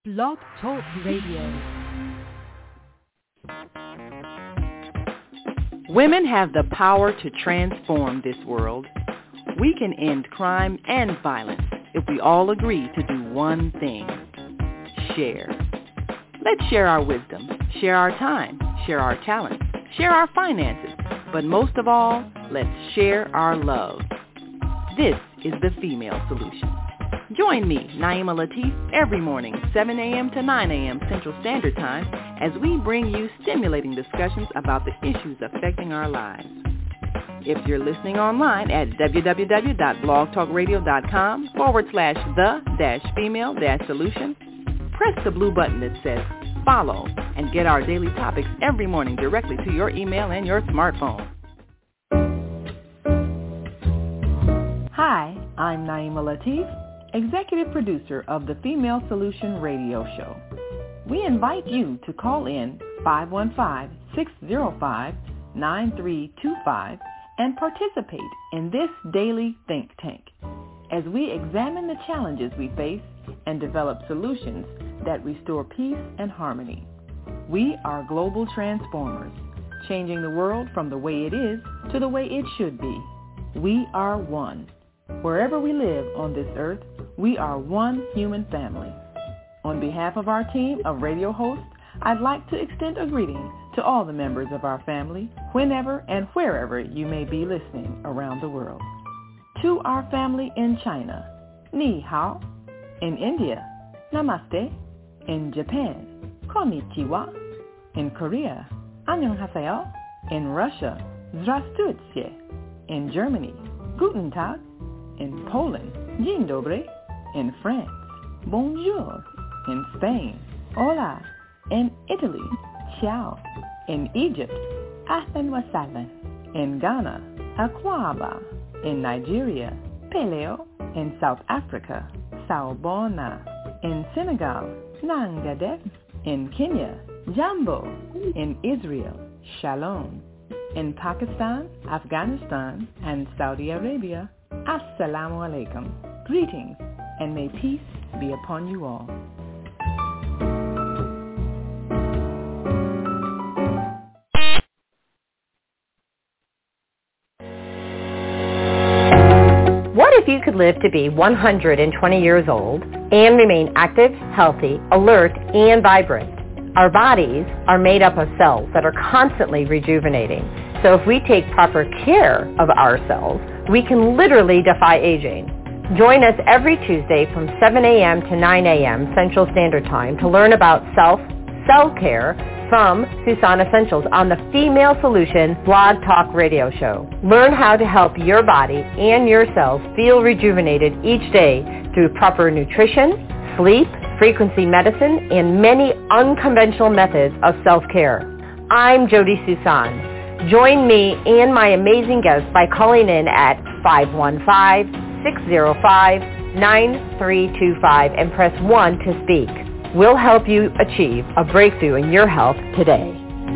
Blog Talk Radio. Women have the power to transform this world. We can end crime and violence if we all agree to do one thing: share. Let's share our wisdom, share our time, share our talents, share our finances, but most of all, let's share our love. This is the Female Solution. Join me, Naima Latif, every morning, 7 a.m. to 9 a.m. Central Standard Time, as we bring you stimulating discussions about the issues affecting our lives. If you're listening online at www.blogtalkradio.com/the-female-solution, press the blue button that says follow and get our daily topics every morning directly to your email and your smartphone. Hi, I'm Naima Latif, Executive Producer of the Female Solution Radio Show. We invite you to call in 515-605-9325 and participate in this daily think tank as we examine the challenges we face and develop solutions that restore peace and harmony. We are global transformers, changing the world from the way it is to the way it should be. We are one. Wherever we live on this earth, we are one human family. On behalf of our team of radio hosts, I'd like to extend a greeting to all the members of our family, whenever and wherever you may be listening around the world. To our family in China, Ni Hao. In India, Namaste. In Japan, Konnichiwa. In Korea, Annyeonghaseyo. In Russia, Здравствуйте. In Germany, Guten Tag. In Poland, Dzień dobry. In France, Bonjour. In Spain, Hola. In Italy, Ciao. In Egypt, Ahlan wa sahlan. In Ghana, Akwaba. In Nigeria, Peleo. In South Africa, Sawubona. In Senegal, Nangadef. In Kenya, Jambo. In Israel, Shalom. In Pakistan, Afghanistan, and Saudi Arabia, Assalamu alaikum. Greetings, and may peace be upon you all. What if you could live to be 120 years old and remain active, healthy, alert, and vibrant? Our bodies are made up of cells that are constantly rejuvenating. So if we take proper care of our cells, we can literally defy aging. Join us every Tuesday from 7 a.m. to 9 a.m. Central Standard Time to learn about cell care from Susan Essentials on the Female Solution Blog Talk Radio Show. Learn how to help your body and your cells feel rejuvenated each day through proper nutrition, sleep, frequency medicine, and many unconventional methods of self-care. I'm Jody Susan. Join me and my amazing guests by calling in at 515-605-9325 and press 1 to speak. We'll help you achieve a breakthrough in your health today.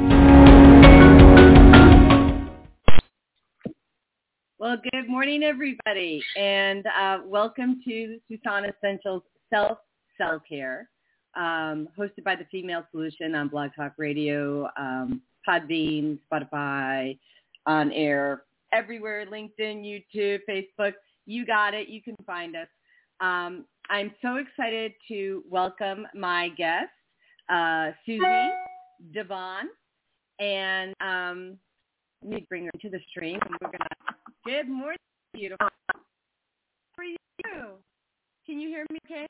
Well, good morning, everybody, and welcome to Susan Essentials Self-Care, hosted by the Female Solution on Blog Talk Radio, Podbean, Spotify, on air, everywhere, LinkedIn, YouTube, Facebook. You got it. You can find us. I'm so excited to welcome my guest, Susie Devon, and let me bring her to the stream. And we're gonna. Good morning, beautiful. How are you? Can you hear me? Okay.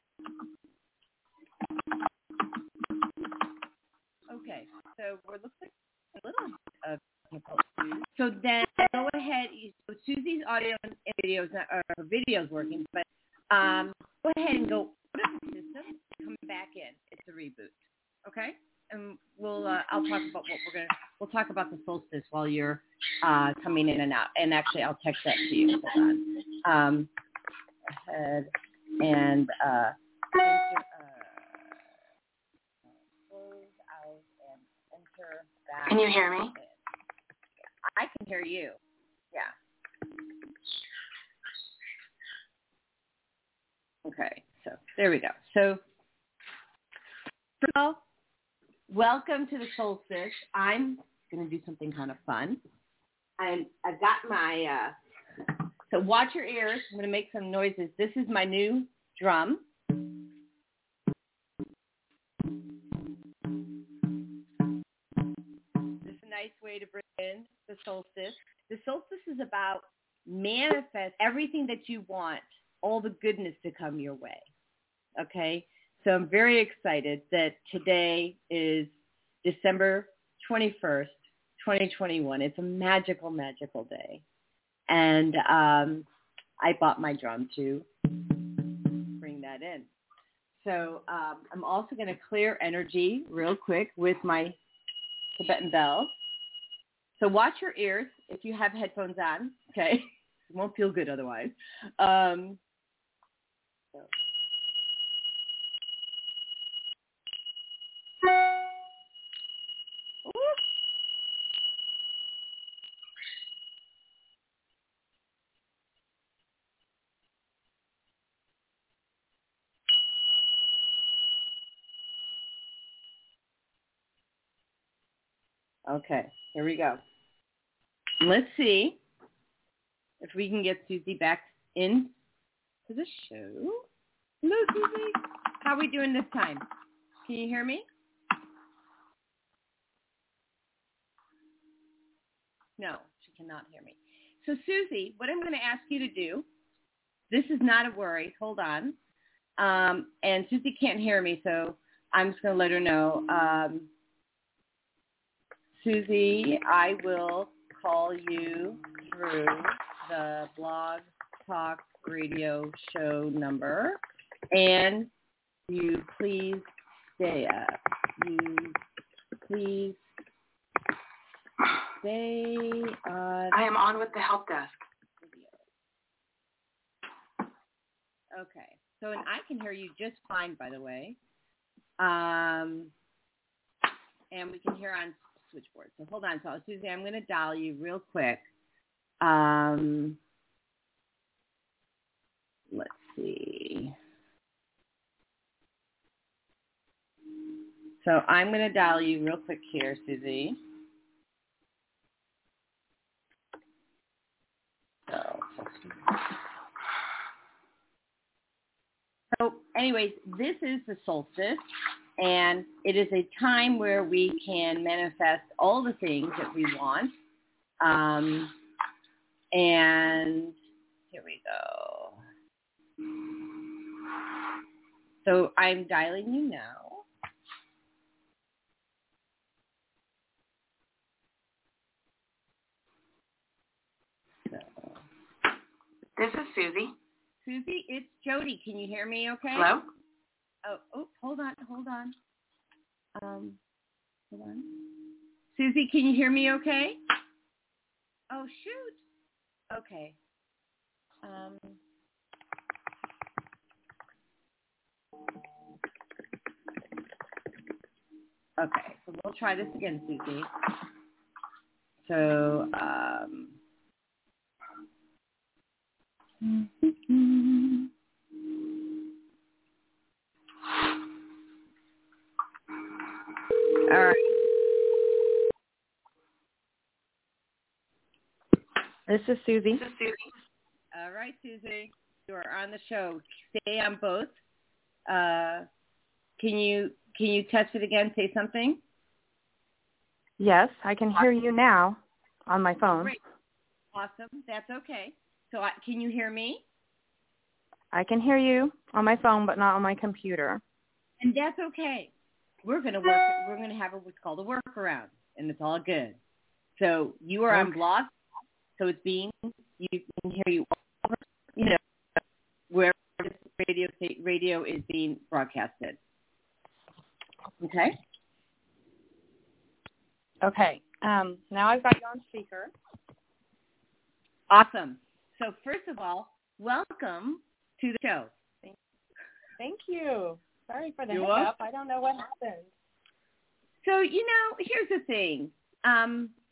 Okay. So we're looking a little difficult. So then go ahead. So Susie's audio and videos, her video's working, but go ahead and go out of the system and come back in. It's a reboot. Okay? And we'll I'll talk about we'll talk about the solstice while you're coming in and out. And actually I'll text that to you. Hold on. Ahead and close out and enter back. Can you hear me? I can hear you. Yeah. Okay, so there we go. So First of all, welcome to the solstice. I'm going to do something kind of fun. I've got my, so watch your ears. I'm going to make some noises. This is my new drum. This is a nice way to bring in the solstice. The solstice is about manifest everything that you want, all the goodness to come your way. Okay? So I'm very excited that today is December 21st, 2021. It's a magical, magical day. And I bought my drum to bring that in. So I'm also going to clear energy real quick with my Tibetan bell. So watch your ears if you have headphones on, okay? It won't feel good otherwise. So. Okay, here we go. Let's see if we can get Susie back in to the show. Hello, Susie. How are we doing this time? Can you hear me? No, she cannot hear me. So, Susie, what I'm going to ask you to do, this is not a worry. Hold on. And Susie can't hear me, so I'm just going to let her know. Susie, I will call you through the Blog Talk Radio show number, and you please stay up. You please stay on. I am on with the help desk. Okay. So, and I can hear you just fine, by the way. And we can hear on switchboard. So hold on. So Susie, I'm going to dial you real quick. Let's see. So I'm going to dial you real quick here, Susie. So anyways, this is the solstice. And it is a time where we can manifest all the things that we want. And here we go. So I'm dialing you now. So. This is Susie. Susie, it's Jody. Can you hear me okay? Hello? Oh, hold on. Hold on. Susie, can you hear me okay? Oh, shoot. Okay. Okay, so we'll try this again, Susie. So, all right. This is Susie. All right, Susie. You are on the show. Stay on both. Can you test it again? Say something. Yes, I can hear you now on my phone. Great. Awesome. That's okay. So can you hear me? I can hear you on my phone, but not on my computer. And that's okay. We're going to have what's called a workaround, and it's all good. So you are on Blog, so you can hear you all, where this radio is being broadcasted. Okay? Okay. Now I've got you on speaker. Awesome. So first of all, welcome to the show. Thank you. Sorry for the You're hiccup. welcome. I don't know what happened. So, here's the thing. I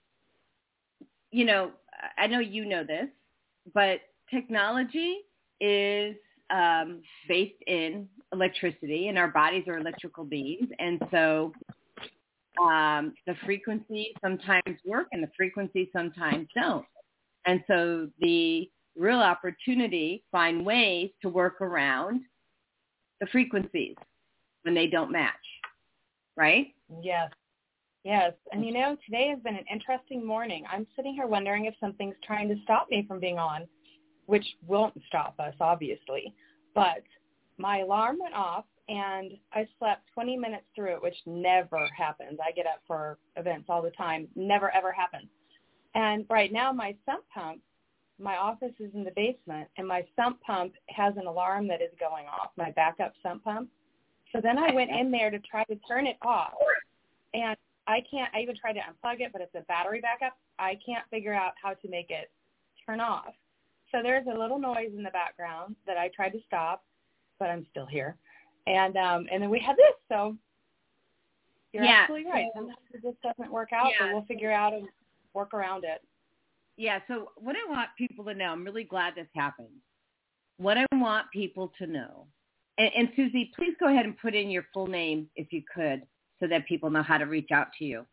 know you know this, but technology is based in electricity, and our bodies are electrical beings. And so the frequencies sometimes work and the frequencies sometimes don't. And so the real opportunity, find ways to work around the frequencies when they don't match, right? Yes. Yes. And, today has been an interesting morning. I'm sitting here wondering if something's trying to stop me from being on, which won't stop us, obviously. But my alarm went off, and I slept 20 minutes through it, which never happens. I get up for events all the time. Never, ever happens. And right now my sump pump, my office is in the basement, and my sump pump has an alarm that is going off, my backup sump pump. So then I went in there to try to turn it off, and I even tried to unplug it, but it's a battery backup. I can't figure out how to make it turn off. So there's a little noise in the background that I tried to stop, but I'm still here. And then we had this, so you're absolutely right. Sometimes it just doesn't work out, but we'll figure out and work around it. Yeah, so what I want people to know, I'm really glad this happened. What I want people to know, and Susie, please go ahead and put in your full name if you could, so that people know how to reach out to you.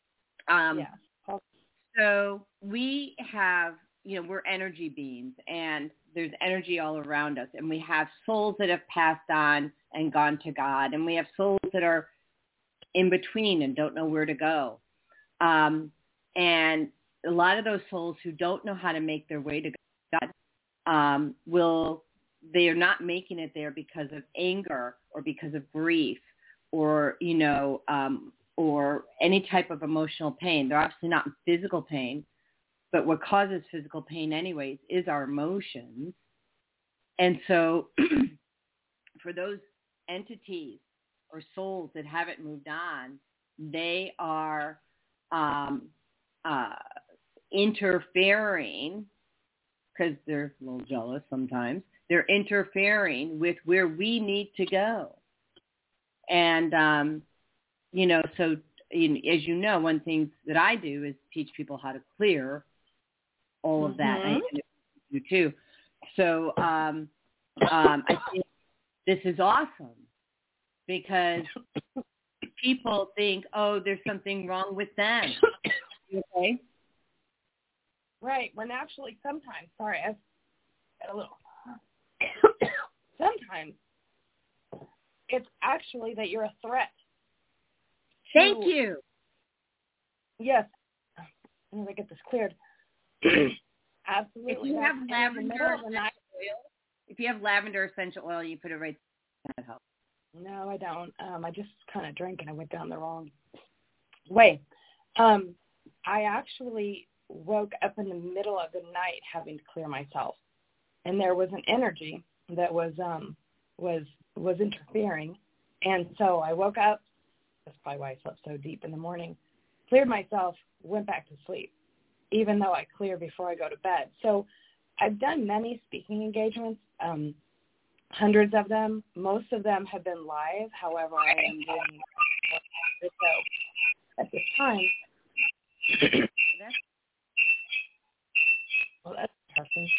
So we have, we're energy beings, and there's energy all around us, and we have souls that have passed on and gone to God, and we have souls that are in between and don't know where to go. And a lot of those souls who don't know how to make their way to God they are not making it there because of anger or because of grief or, or any type of emotional pain. They're obviously not in physical pain, but what causes physical pain anyways is our emotions. And so for those entities or souls that haven't moved on, they are interfering, because they're a little jealous sometimes, they're interfering with where we need to go. And, so as you know, one thing that I do is teach people how to clear all of that. I do too. So I think this is awesome because people think, oh, there's something wrong with them. Okay? Right. When actually sometimes, sorry, I've got a little, sometimes it's actually that you're a threat. Thank you. Yes. I'm going to get this cleared. Absolutely. If you have lavender essential oil, you put it right there. That helps. No, I don't. I just kind of drank and I went down the wrong way. I actually woke up in the middle of the night having to clear myself, and there was an energy that was interfering, and so I woke up. That's probably why I slept so deep in the morning. Cleared myself, went back to sleep, even though I clear before I go to bed. So I've done many speaking engagements, hundreds of them. Most of them have been live. However, I am doing so at this time. Well, that's interesting.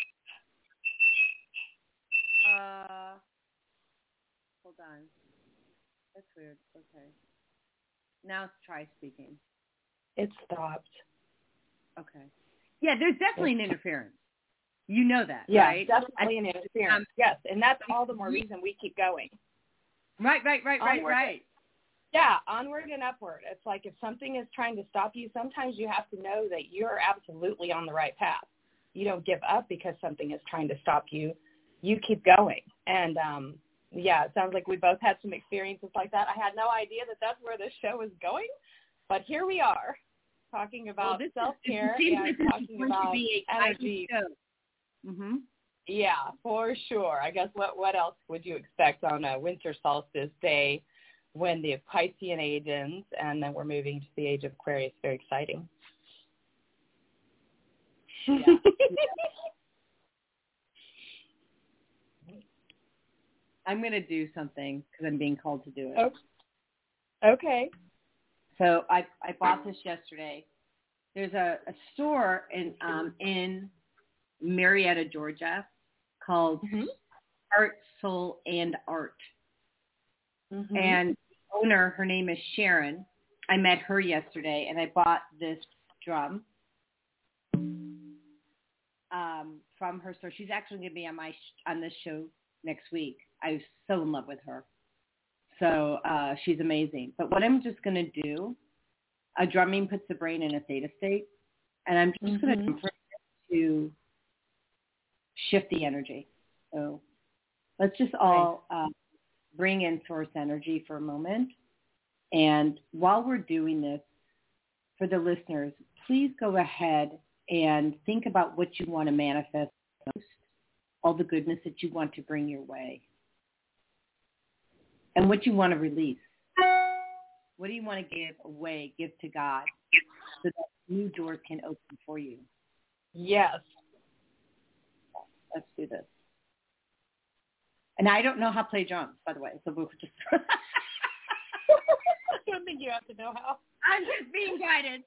Hold on. That's weird. Okay. Now try speaking. It stopped. Okay. Yeah, there's definitely an interference. You know that, yeah, right? Yeah, definitely an interference. Yes, and that's all the more reason we keep going. Right. Yeah, onward and upward. It's like if something is trying to stop you, sometimes you have to know that you're absolutely on the right path. You don't give up because something is trying to stop you. You keep going. And, it sounds like we both had some experiences like that. I had no idea that that's where this show is going, but here we are talking about self-care and talking about energy. Mm-hmm. Yeah, for sure. I guess what else would you expect on a winter solstice day when the Piscean age ends and then we're moving to the age of Aquarius? Very exciting. Yeah. I'm going to do something because I'm being called to do it. Oh. Okay. So I bought this yesterday. There's a store in Marietta, Georgia, called Heart, Soul, and Art. Mm-hmm. And the owner, her name is Sharon. I met her yesterday, and I bought this drum from her store. She's actually going to be on this show next week. I was so in love with her. So she's amazing. But what I'm just going to do, drumming puts the brain in a theta state, and I'm just going to shift the energy. So let's just all bring in source energy for a moment. And while we're doing this, for the listeners, please go ahead and think about what you want to manifest most, all the goodness that you want to bring your way, and what you want to release. What do you want to give away, give to God, so that new doors can open for you? Yes. Let's do this. And I don't know how to play drums, by the way, so we'll just... I don't think you have to know how. I'm just being guided.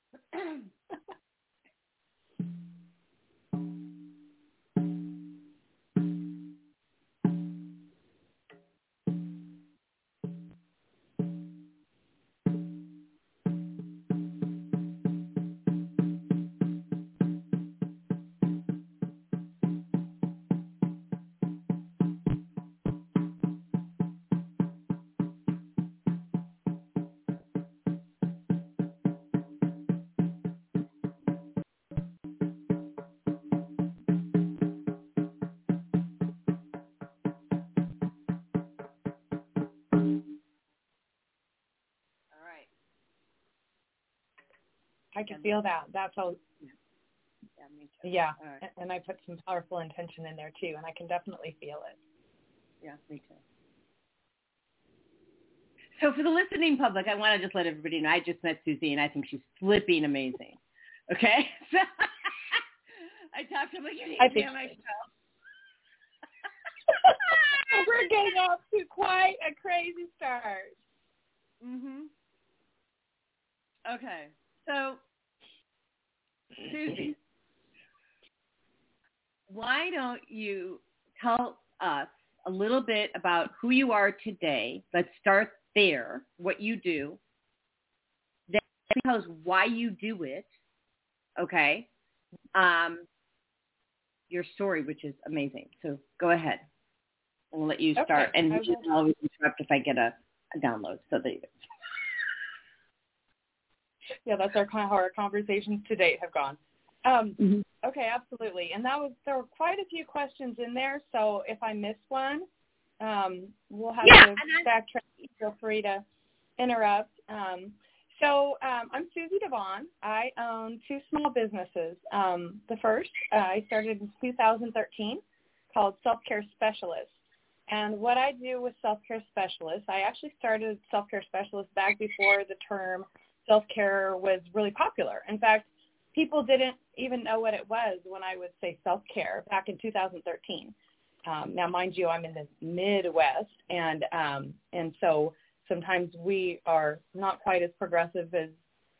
I can feel that. That's all. Yeah, me too. Yeah, right. And I put some powerful intention in there too, and I can definitely feel it. Yeah, me too. So for the listening public, I want to just let everybody know I just met Susie, and I think she's flipping amazing. Okay? So I talked to her like, you need to be on my show. We're getting off to quite a crazy start. Mhm. Okay. So, Susie, why don't you tell us a little bit about who you are today? Let's start there, what you do. Then tell us why you do it, okay? Your story, which is amazing. So go ahead. We'll let you start. Okay, And I'll always interrupt if I get a download. So there you go. Yeah, that's how our conversations to date have gone. Okay, absolutely. And there were quite a few questions in there, so if I miss one, we'll have to backtrack. Feel free to interrupt. So I'm Susie Devon. I own two small businesses. The first, I started in 2013, called Self-Care Specialist. And what I do with Self-Care Specialist, I actually started Self-Care Specialist back before the term self-care was really popular. In fact, people didn't even know what it was when I would say self-care back in 2013. Now, mind you, I'm in the Midwest, and so sometimes we are not quite as progressive as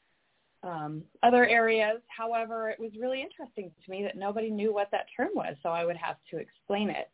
other areas. However, it was really interesting to me that nobody knew what that term was, so I would have to explain it.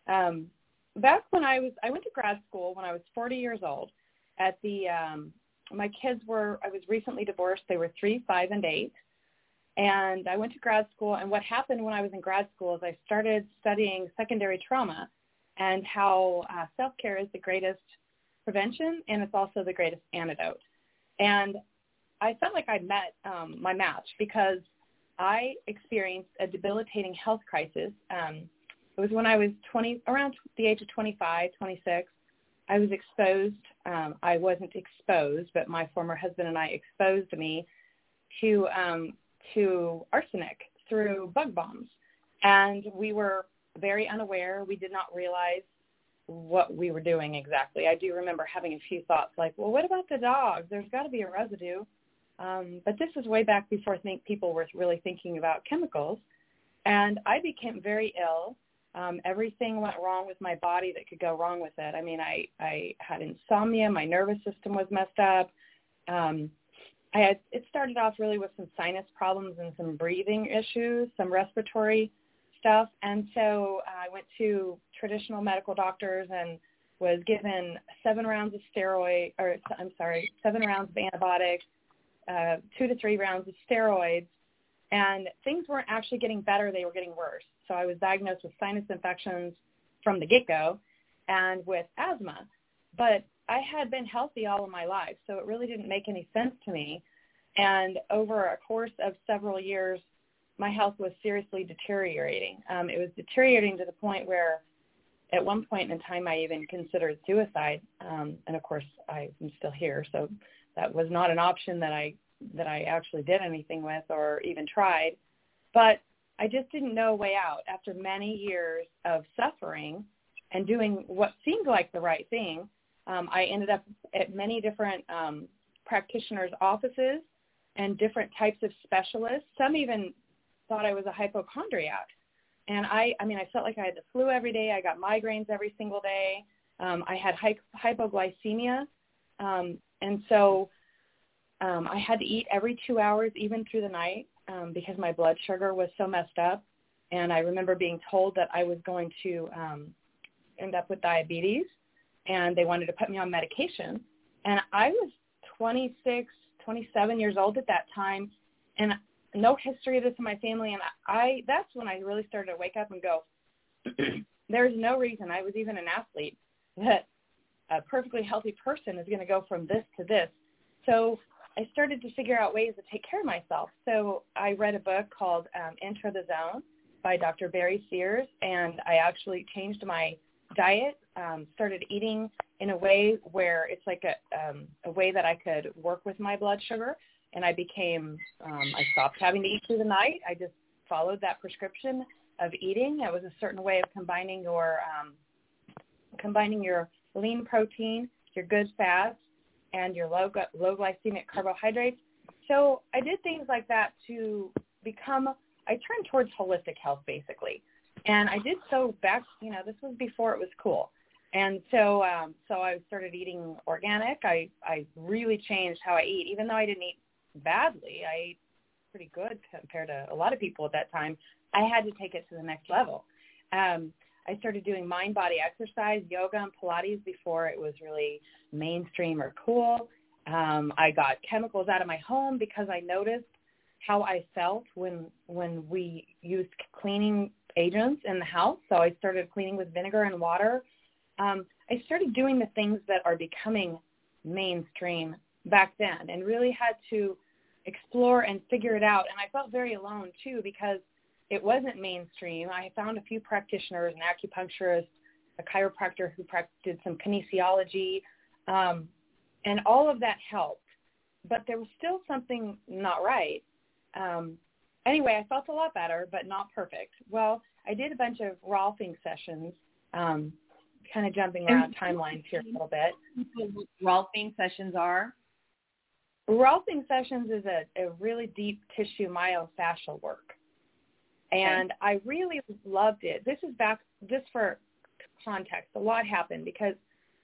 Back when I went to grad school when I was 40 years old. At the my kids I was recently divorced. They were 3, 5, and 8. And I went to grad school, and what happened when I was in grad school is I started studying secondary trauma and how self-care is the greatest prevention, and it's also the greatest antidote. And I felt like I'd met my match because I experienced a debilitating health crisis. It was when I was around the age of 25, 26. I was exposed. I wasn't exposed, but my former husband and I exposed me to arsenic through bug bombs. And we were very unaware. We did not realize what we were doing exactly. I do remember having a few thoughts like, well, what about the dogs? There's got to be a residue. But this is way back before people were really thinking about chemicals. And I became very ill. Everything went wrong with my body that could go wrong with it. I mean, I had insomnia. My nervous system was messed up. It started off really with some sinus problems and some breathing issues, some respiratory stuff. And so I went to traditional medical doctors and was given 7 rounds of antibiotics, 2 to 3 rounds of steroids, and things weren't actually getting better, they were getting worse. So I was diagnosed with sinus infections from the get-go and with asthma. But I had been healthy all of my life, so it really didn't make any sense to me. And over a course of several years, my health was seriously deteriorating. It was deteriorating to the point where at one point in time I even considered suicide. And of course, I'm still here, so that was not an option that I actually did anything with or even tried. But I just didn't know a way out. After many years of suffering and doing what seemed like the right thing, I ended up at many different practitioners' offices and different types of specialists. Some even thought I was a hypochondriac. And I felt like I had the flu every day. I got migraines every single day. I had hypoglycemia. And so I had to eat every 2 hours, even through the night, because my blood sugar was so messed up. And I remember being told that I was going to end up with diabetes, and they wanted to put me on medication. And I was 26, 27 years old at that time, and no history of this in my family. And that's when I really started to wake up and go, there's no reason, I was even an athlete, that a perfectly healthy person is going to go from this to this. So I started to figure out ways to take care of myself. So I read a book called Enter the Zone by Dr. Barry Sears, and I actually changed my diet, started eating in a way where it's like a way that I could work with my blood sugar. And I stopped having to eat through the night. I just followed that prescription of eating. It was a certain way of combining your lean protein, your good fats, and your low glycemic carbohydrates. So I did things like that to I turned towards holistic health, basically. And I did so back, this was before it was cool. And so I started eating organic. I really changed how I eat, even though I didn't eat badly. I ate pretty good compared to a lot of people at that time. I had to take it to the next level. I started doing mind-body exercise, yoga, and Pilates before it was really mainstream or cool. I got chemicals out of my home because I noticed how I felt when we used cleaning agents in the house. So I started cleaning with vinegar and water. I started doing the things that are becoming mainstream back then and really had to explore and figure it out. And I felt very alone, too, because it wasn't mainstream. I found a few practitioners, an acupuncturist, a chiropractor who did some kinesiology, and all of that helped. But there was still something not right. Anyway, I felt a lot better, but not perfect. Well, I did a bunch of Rolfing sessions, kind of jumping around timelines here a little bit. Rolfing sessions are? Rolfing sessions is a really deep tissue myofascial work. And I really loved it. This is back, just for context, a lot happened because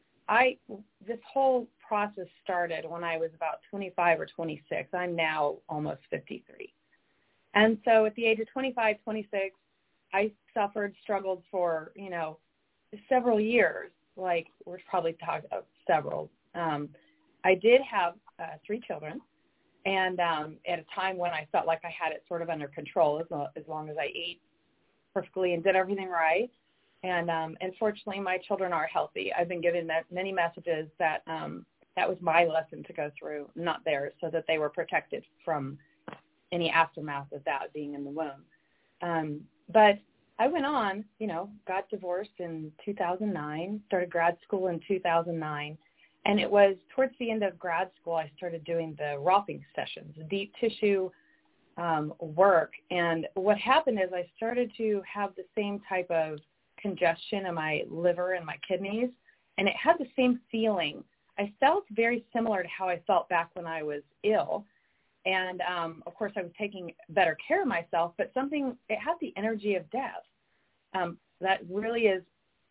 this whole process started when I was about 25 or 26. I'm now almost 53. And so at the age of 25, 26, I struggled for, several years. Like, we're probably talking about several. I did have 3 children. And at a time when I felt like I had it sort of under control as long as I ate perfectly and did everything right. And fortunately, my children are healthy. I've been given many messages that that was my lesson to go through, not theirs, so that they were protected from any aftermath of that being in the womb. But I went on, got divorced in 2009, started grad school in 2009. And it was towards the end of grad school I started doing the Rolfing sessions, deep tissue work. And what happened is I started to have the same type of congestion in my liver and my kidneys, and it had the same feeling. I felt very similar to how I felt back when I was ill. And, of course, I was taking better care of myself, but it had the energy of death. That really is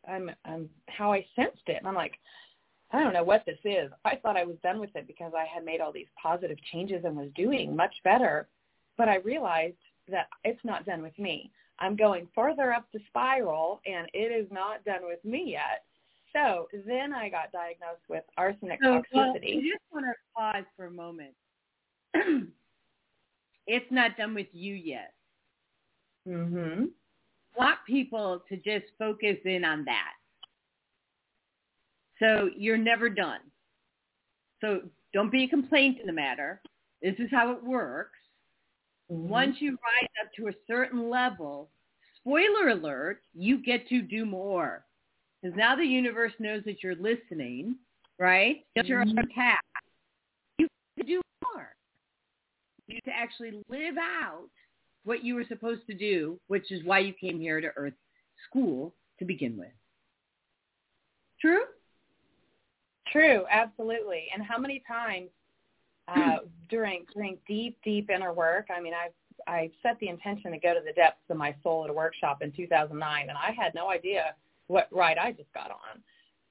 how I sensed it. And I'm like, I don't know what this is. I thought I was done with it because I had made all these positive changes and was doing much better. But I realized that it's not done with me. I'm going further up the spiral, and it is not done with me yet. So then I got diagnosed with arsenic Well, toxicity. I just want to pause for a moment. It's not done with you yet. Mm-hmm. I want people to just focus in on that. So you're never done. So don't be a complaint in the matter. This is how it works. Mm-hmm. Once you rise up to a certain level, spoiler alert, you get to do more. Because now the universe knows that you're listening, right? That you're on task. You get to do more. You get to actually live out what you were supposed to do, which is why you came here to Earth School to begin with. True? True, absolutely. And how many times during deep inner work, I mean, I set the intention to go to the depths of my soul at a workshop in 2009, and I had no idea what ride I just got on.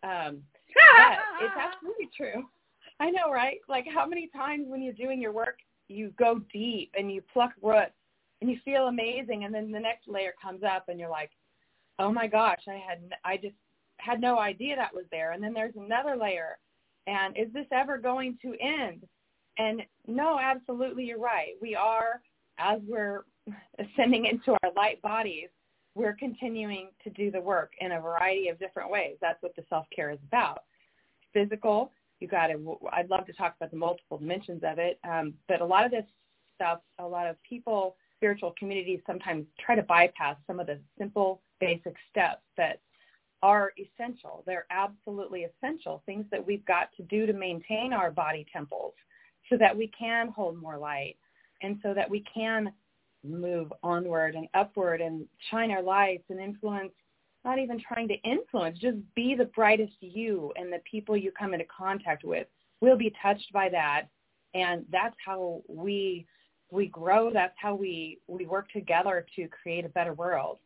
But it's absolutely true. I know, right? Like how many times when you're doing your work, you go deep and you pluck roots and you feel amazing, and then the next layer comes up and you're like, oh my gosh, I just had no idea that was there. And then there's another layer, and is this ever going to end? And no, absolutely, you're right. We are, as we're ascending into our light bodies, we're continuing to do the work in a variety of different ways. That's what the self-care is about. Physical, I'd love to talk about the multiple dimensions of it, but a lot of this stuff, a lot of people, spiritual communities sometimes try to bypass some of the simple, basic steps that are essential. They're absolutely essential, things that we've got to do to maintain our body temples so that we can hold more light and so that we can move onward and upward and shine our lights and influence, not even trying to influence, just be the brightest you, and the people you come into contact with will be touched by that. And that's how we grow. That's how we work together to create a better world.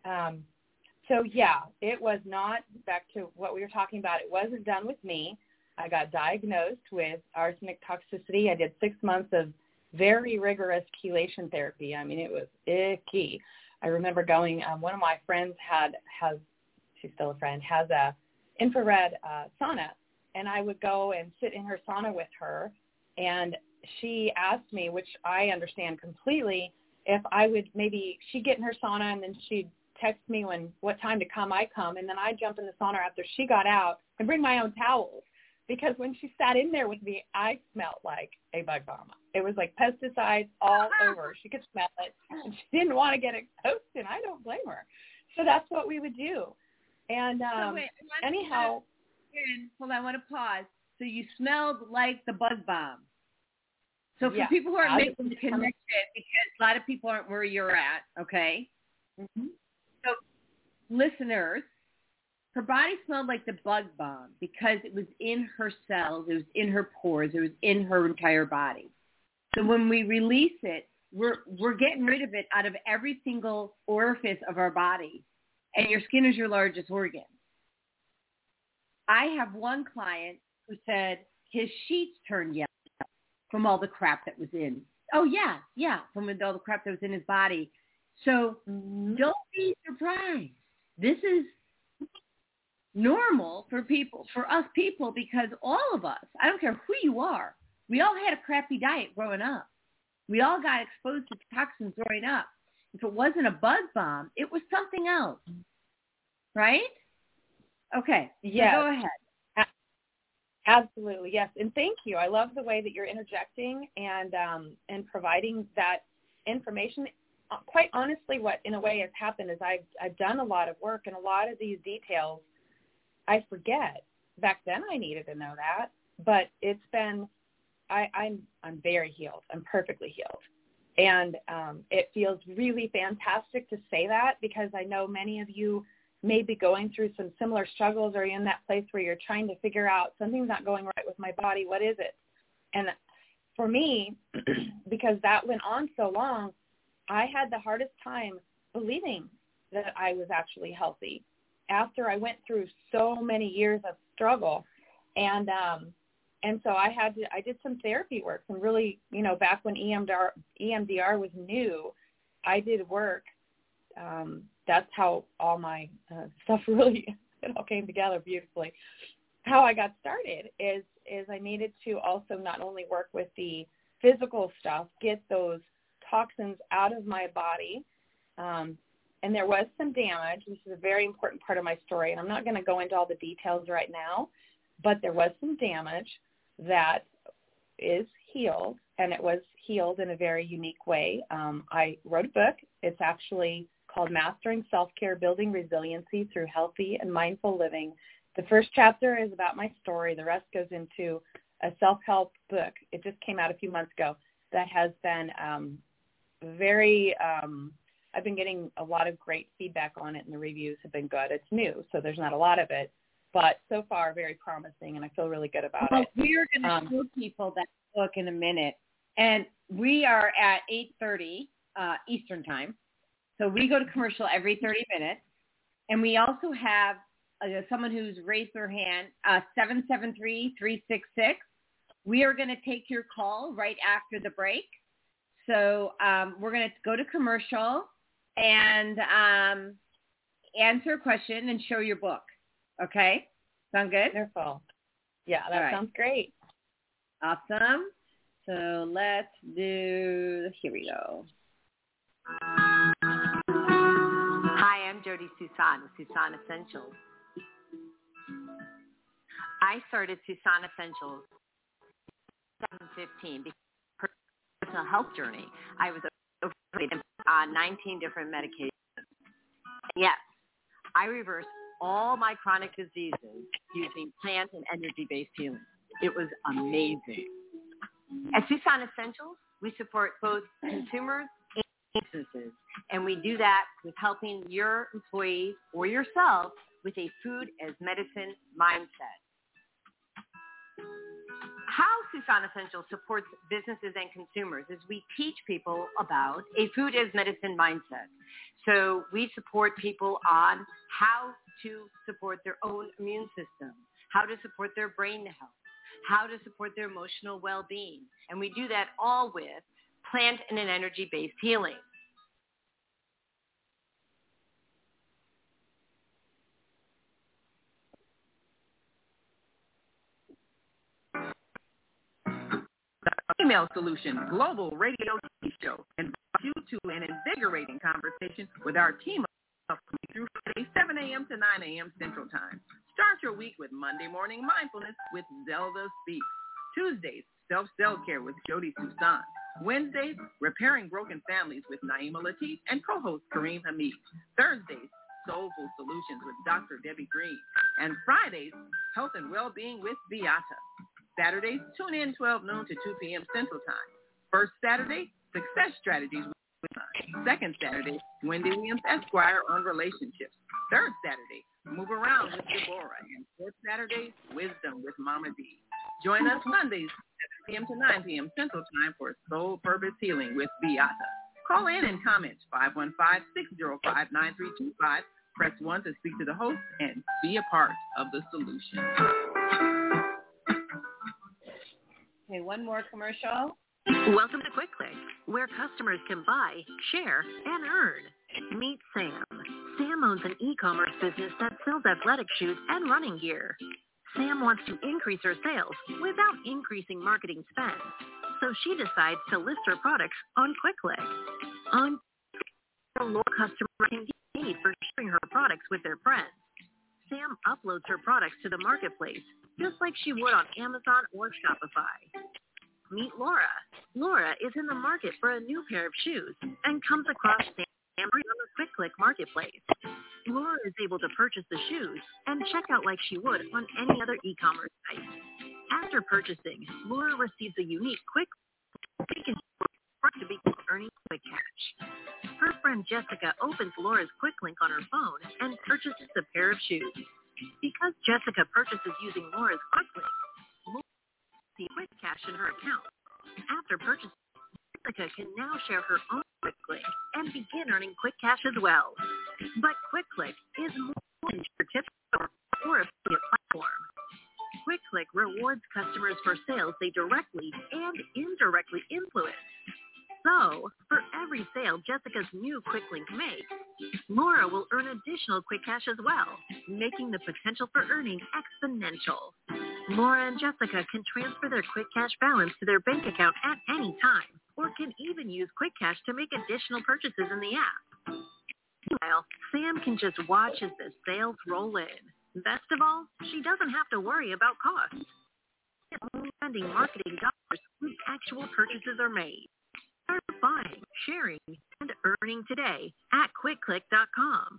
So yeah, it was not, back to what we were talking about, it wasn't done with me. I got diagnosed with arsenic toxicity. I did 6 months of very rigorous chelation therapy. I mean, it was icky. I remember going, one of my friends she's still a friend, has a infrared sauna, and I would go and sit in her sauna with her, and she asked me, which I understand completely, if I would she'd get in her sauna and then she'd text me what time to come, I come, and then I'd jump in the sauna after she got out and bring my own towels. Because when she sat in there with me, I smelled like a bug bomb. It was like pesticides all over. She could smell it, and she didn't want to get exposed, and I don't blame her. So that's what we would do. And anyhow. Hold on, I want to pause. So you smelled like the bug bomb. So for yeah, people who aren't making the connection, because a lot of people aren't where you're at, okay? Mm-hmm. So listeners, her body smelled like the bug bomb because it was in her cells, it was in her pores, it was in her entire body. So when we release it, we're getting rid of it out of every single orifice of our body. And your skin is your largest organ. I have one client who said his sheets turned yellow from all the crap that was in. Oh, yeah, from all the crap that was in his body. So don't be surprised. This is normal for us people, because all of us, I don't care who you are, we all had a crappy diet growing up. We all got exposed to toxins growing up. If it wasn't a bug bomb, it was something else. Right? Okay. Yes. So go ahead. Absolutely. Yes. And thank you. I love the way that you're interjecting and providing that information. Quite honestly, what in a way has happened is I've done a lot of work, and a lot of these details I forget. Back then I needed to know that, but it's been, I'm very healed. I'm perfectly healed. And it feels really fantastic to say that, because I know many of you may be going through some similar struggles, or you're in that place where you're trying to figure out something's not going right with my body. What is it? And for me, because that went on so long, I had the hardest time believing that I was actually healthy after I went through so many years of struggle. And so I did some therapy work, some really, back when EMDR was new, I did work. That's how all my stuff really it all came together beautifully. How I got started is I needed to also not only work with the physical stuff, get those toxins out of my body, and there was some damage. This is a very important part of my story, and I'm not going to go into all the details right now, but there was some damage that is healed, and it was healed in a very unique way. I wrote a book. It's actually called Mastering Self-Care, Building Resiliency Through Healthy and Mindful Living. The first chapter is about my story. The rest goes into a self-help book. It just came out a few months ago that has been I've been getting a lot of great feedback on it, and the reviews have been good. It's new, so there's not a lot of it, but so far very promising, and I feel really good about it. We're going to show people that book in a minute, and we are at 8:30 Eastern time, so we go to commercial every 30 minutes, and we also have someone who's raised their hand, 773-366. We are going to take your call right after the break. So we're going to go to commercial and answer a question and show your book. Okay? Sound good? Wonderful. Yeah, that sounds great. Awesome. So let's do, here we go. Hi, I'm Jody Susan with Susan Essentials. I started Susan Essentials in 2015 because of a personal health journey. I was on 19 different medications. And yes, I reversed all my chronic diseases using plant and energy-based healing. It was amazing. At Susan Essentials, we support both consumers and businesses, and we do that with helping your employees or yourself with a food as medicine mindset. How Susan Essentials supports businesses and consumers is we teach people about a food as medicine mindset. So we support people on how to support their own immune system, how to support their brain health, how to support their emotional well-being. And we do that all with plant and an energy-based healing. Female Solution Global Radio TV Show invites you to an invigorating conversation with our team of through Friday, 7 a.m. to 9 a.m. Central Time. Start your week with Monday Morning Mindfulness with Zelda Speaks. Tuesdays, Self-Care with Jody Susan. Wednesdays, Repairing Broken Families with Naima Latif and co-host Kareem Hamid. Thursdays, Soulful Solutions with Dr. Debbie Green. And Fridays, Health and Wellbeing with Beata. Saturdays, tune in 12 noon to 2 p.m. Central Time. First Saturday, Success Strategies with Susan. Second Saturday, Wendy Williams Esquire on Relationships. Third Saturday, Move Around with Deborah. And fourth Saturday, Wisdom with Mama D. Join us Sundays, 7 p.m. to 9 p.m. Central Time for Soul Purpose Healing with Beata. Call in and comment 515-605-9325. Press 1 to speak to the host and be a part of the solution. Okay, one more commercial. Welcome to Quick Click, where customers can buy, share, and earn. Meet Sam. Sam owns an e-commerce business that sells athletic shoes and running gear. Sam wants to increase her sales without increasing marketing spend, so she decides to list her products on Quick Click. On a local customer can get paid for sharing her products with their friends. Sam uploads her products to the marketplace, just like she would on Amazon or Shopify. Meet Laura. Laura is in the market for a new pair of shoes and comes across Sam on the Quick Click marketplace. Laura is able to purchase the shoes and check out like she would on any other e-commerce site. After purchasing, Laura receives a unique Quick Click to begin earning quick cash. Her friend Jessica opens Laura's Quick Link on her phone and purchases a pair of shoes. Because Jessica purchases using Laura's Quick Link, Laura sees quick cash in her account. After purchasing, Jessica can now share her own Quick Link and begin earning quick cash as well. But Quick Click is more than your typical or affiliate platform. Quick Click rewards customers for sales they directly and indirectly influence. So, for every sale Jessica's new Quick Link makes, Laura will earn additional quick cash as well, making the potential for earning exponential. Laura and Jessica can transfer their quick cash balance to their bank account at any time, or can even use quick cash to make additional purchases in the app. Meanwhile, Sam can just watch as the sales roll in. Best of all, she doesn't have to worry about costs. Spending marketing dollars when actual purchases are made. Start buying, sharing, and earning today at QuickClick.com.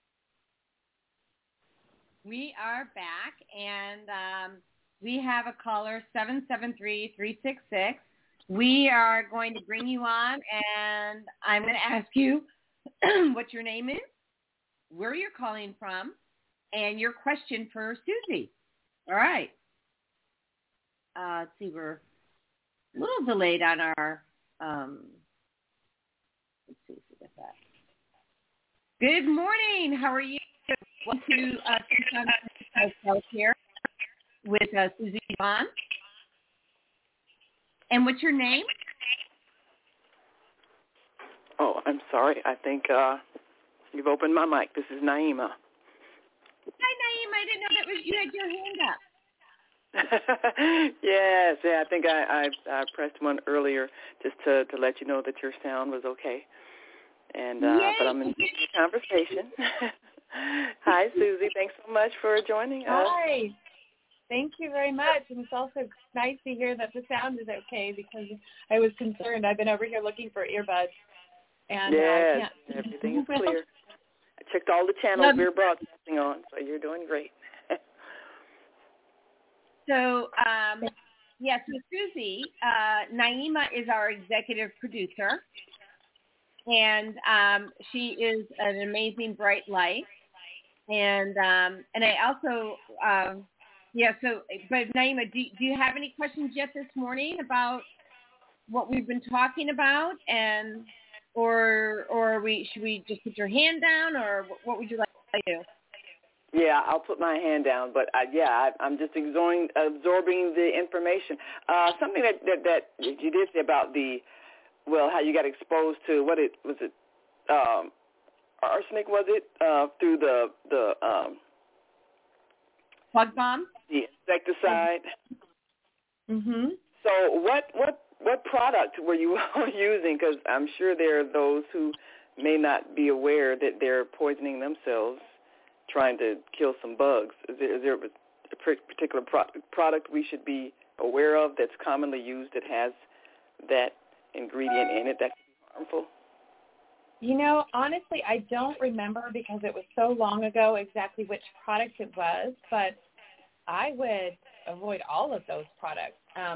We are back, and we have a caller, 773-366. We are going to bring you on, and I'm going to ask you what your name is, where you're calling from, and your question for Susie. All right. Let's see, we're a little delayed on our, let's see if we get that. Good morning. How are you? Welcome to Tucson here with Susie Vaughn. And what's your name? Oh, I'm sorry. I think you've opened my mic. This is Naima. Hi, Naima. I didn't know that was you had your hand up. Yes, I think I pressed one earlier just to let you know that your sound was okay. And but I'm in the conversation. Hi, Susie. Thanks so much for joining us. Hi. Thank you very much. And it's also nice to hear that the sound is okay because I was concerned. I've been over here looking for earbuds. And yes, everything is clear. I checked all the channels we were broadcasting on, so you're doing great. So, so Susie, Naima is our executive producer, and she is an amazing bright light. And I also, but Naima, do you have any questions yet this morning about what we've been talking about, and or should we just put your hand down, or what would you like to do? Yeah, I'll put my hand down, but I'm just absorbing the information. Something that you did say about how you got exposed to arsenic, was it through the plug bomb, the insecticide? Mm-hmm. So what product were you using? Because I'm sure there are those who may not be aware that they're poisoning themselves trying to kill some bugs. Is there a particular product we should be aware of that's commonly used that has that ingredient in it that can be harmful? You know, honestly, I don't remember because it was so long ago exactly which product it was, but I would avoid all of those products.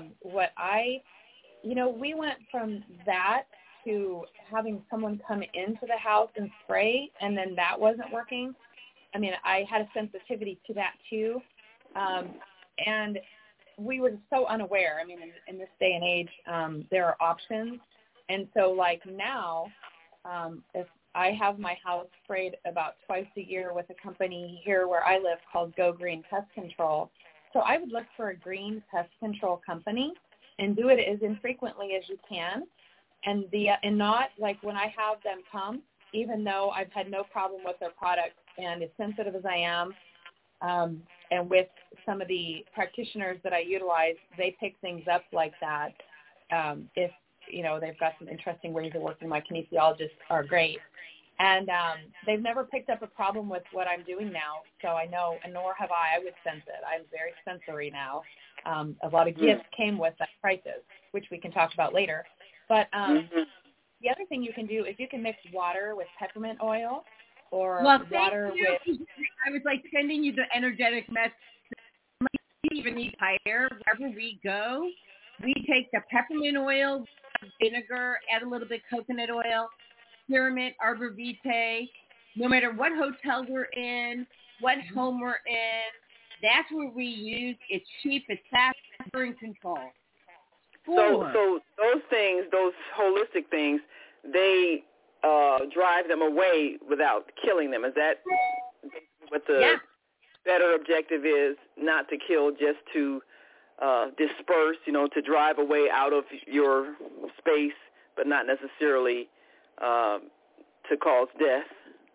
We went from that to having someone come into the house and spray, and then that wasn't working. I mean, I had a sensitivity to that too, and we were so unaware. I mean, in this day and age, there are options, and so like now, if I have my house sprayed about twice a year with a company here where I live called Go Green Pest Control, so I would look for a green pest control company and do it as infrequently as you can, and not like when I have them come, even though I've had no problem with their product. And as sensitive as I am, and with some of the practitioners that I utilize, they pick things up like that. If, they've got some interesting ways of working. My kinesiologists are great. And they've never picked up a problem with what I'm doing now. So I know, and nor have I would sense it. I'm very sensory now. A lot of gifts came with that crisis, which we can talk about later. But the other thing you can do is you can mix water with peppermint oil, or water with... I was sending you the energetic message. We even need higher. Wherever we go, we take the peppermint oil, vinegar, add a little bit coconut oil, spearmint, arbor vitae. No matter what hotel we're in, what home we're in, that's what we use. It's cheap. It's fast. We're in control. So those things, those holistic things, they drive them away without killing them. Is that what the better objective is? Not to kill, just to disperse, to drive away out of your space, but not necessarily to cause death.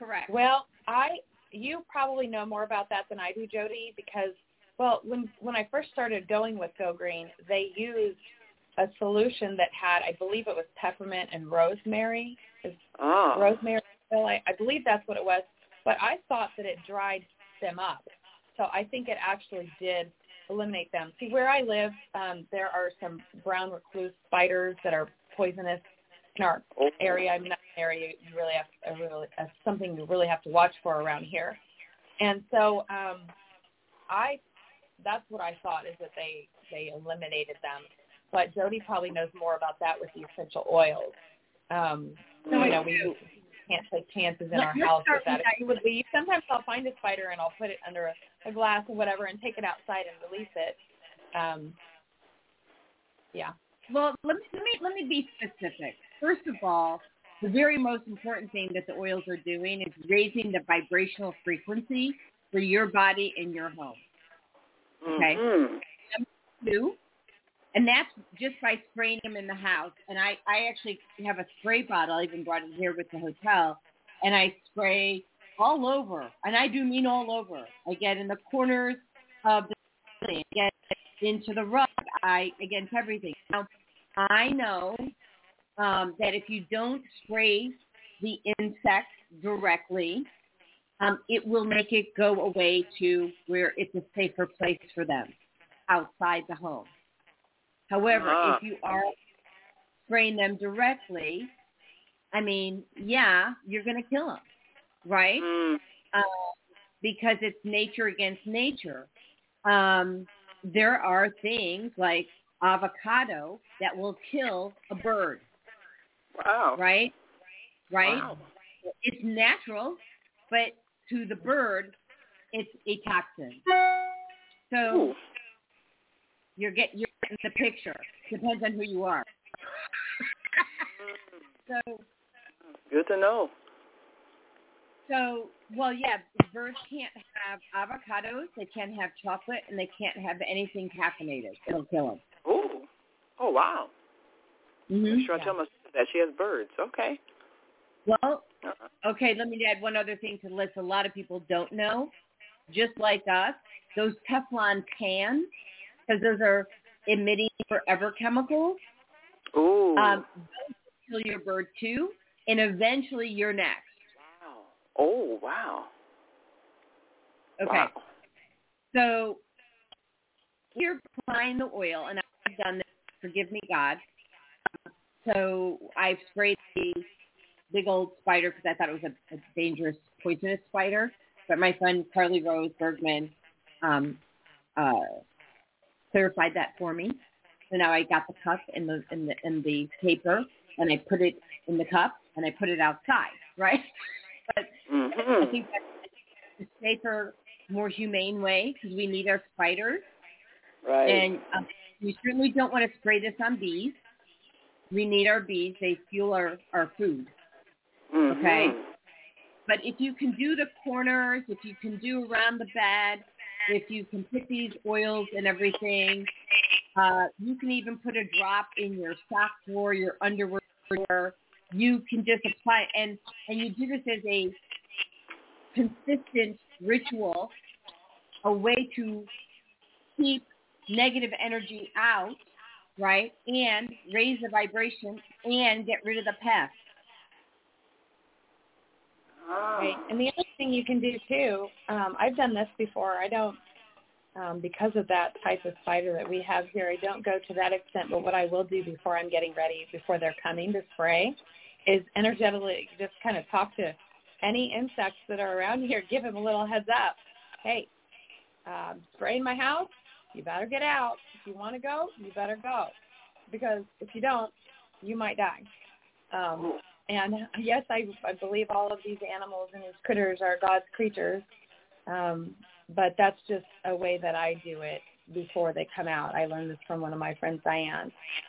correct? Well, you probably know more about that than I do, Jody, because, well, when I first started going with Go Green, they used a solution that had, I believe it was peppermint and rosemary. Rosemary oil, I believe that's what it was. But I thought that it dried them up. So I think it actually did eliminate them. See, where I live, there are some brown recluse spiders that are poisonous in our area. I mean, that's an area you really have something you really have to watch for around here. And so that's what I thought, is that they eliminated them. But Jody probably knows more about that with the essential oils. We can't take chances in our house with that. If you would leave, sometimes I'll find a spider and I'll put it under a glass or whatever and take it outside and release it. Yeah. Well, let me be specific. First of all, the very most important thing that the oils are doing is raising the vibrational frequency for your body and your home. Okay? Mm-hmm. Number two, and that's just by spraying them in the house. And I actually have a spray bottle. I even brought it here with the hotel. And I spray all over. And I do mean all over. I get in the corners of the building. I get into the rug. Against everything. Now, I know that if you don't spray the insects directly, it will make it go away to where it's a safer place for them outside the home. However, if you are spraying them directly, I mean, yeah, you're going to kill them, right? Because it's nature against nature. There are things like avocado that will kill a bird. Wow. Right? Wow. It's natural, but to the bird, it's a toxin. So you're getting the picture. Depends on who you are. So good to know. So, well, yeah, birds can't have avocados, they can't have chocolate, and they can't have anything caffeinated. It'll kill them. Oh, wow. Mm-hmm. I'm sure I tell my sister that she has birds. Okay. Well, okay, let me add one other thing to the list a lot of people don't know. Just like us, those Teflon pans, because those are emitting forever chemicals, those kill your bird too, and eventually you're next. Wow. Oh, wow. Okay. Wow. So you're applying the oil, and I've done this, forgive me, God. So I've sprayed the big old spider because I thought it was a dangerous, poisonous spider. But my friend Carly Rose Bergman clarified that for me. So now I got the cup and the paper, and I put it in the cup, and I put it outside, right? But I think that's a safer, more humane way because we need our spiders. Right. And we certainly don't want to spray this on bees. We need our bees. They fuel our food. Okay? But if you can do the corners, if you can do around the bed, if you can put these oils and everything, you can even put a drop in your sock drawer, your underwear drawer. You can just apply, and you do this as a consistent ritual, a way to keep negative energy out, right, and raise the vibration and get rid of the pest. Right. And the other thing you can do, too, I've done this before. I don't, because of that type of spider that we have here, I don't go to that extent. But what I will do before I'm getting ready, before they're coming to spray, is energetically just kind of talk to any insects that are around here, give them a little heads up. Hey, spraying my house, you better get out. If you want to go, you better go. Because if you don't, you might die. And yes, I believe all of these animals and these critters are God's creatures, but that's just a way that I do it before they come out. I learned this from one of my friends, Diane.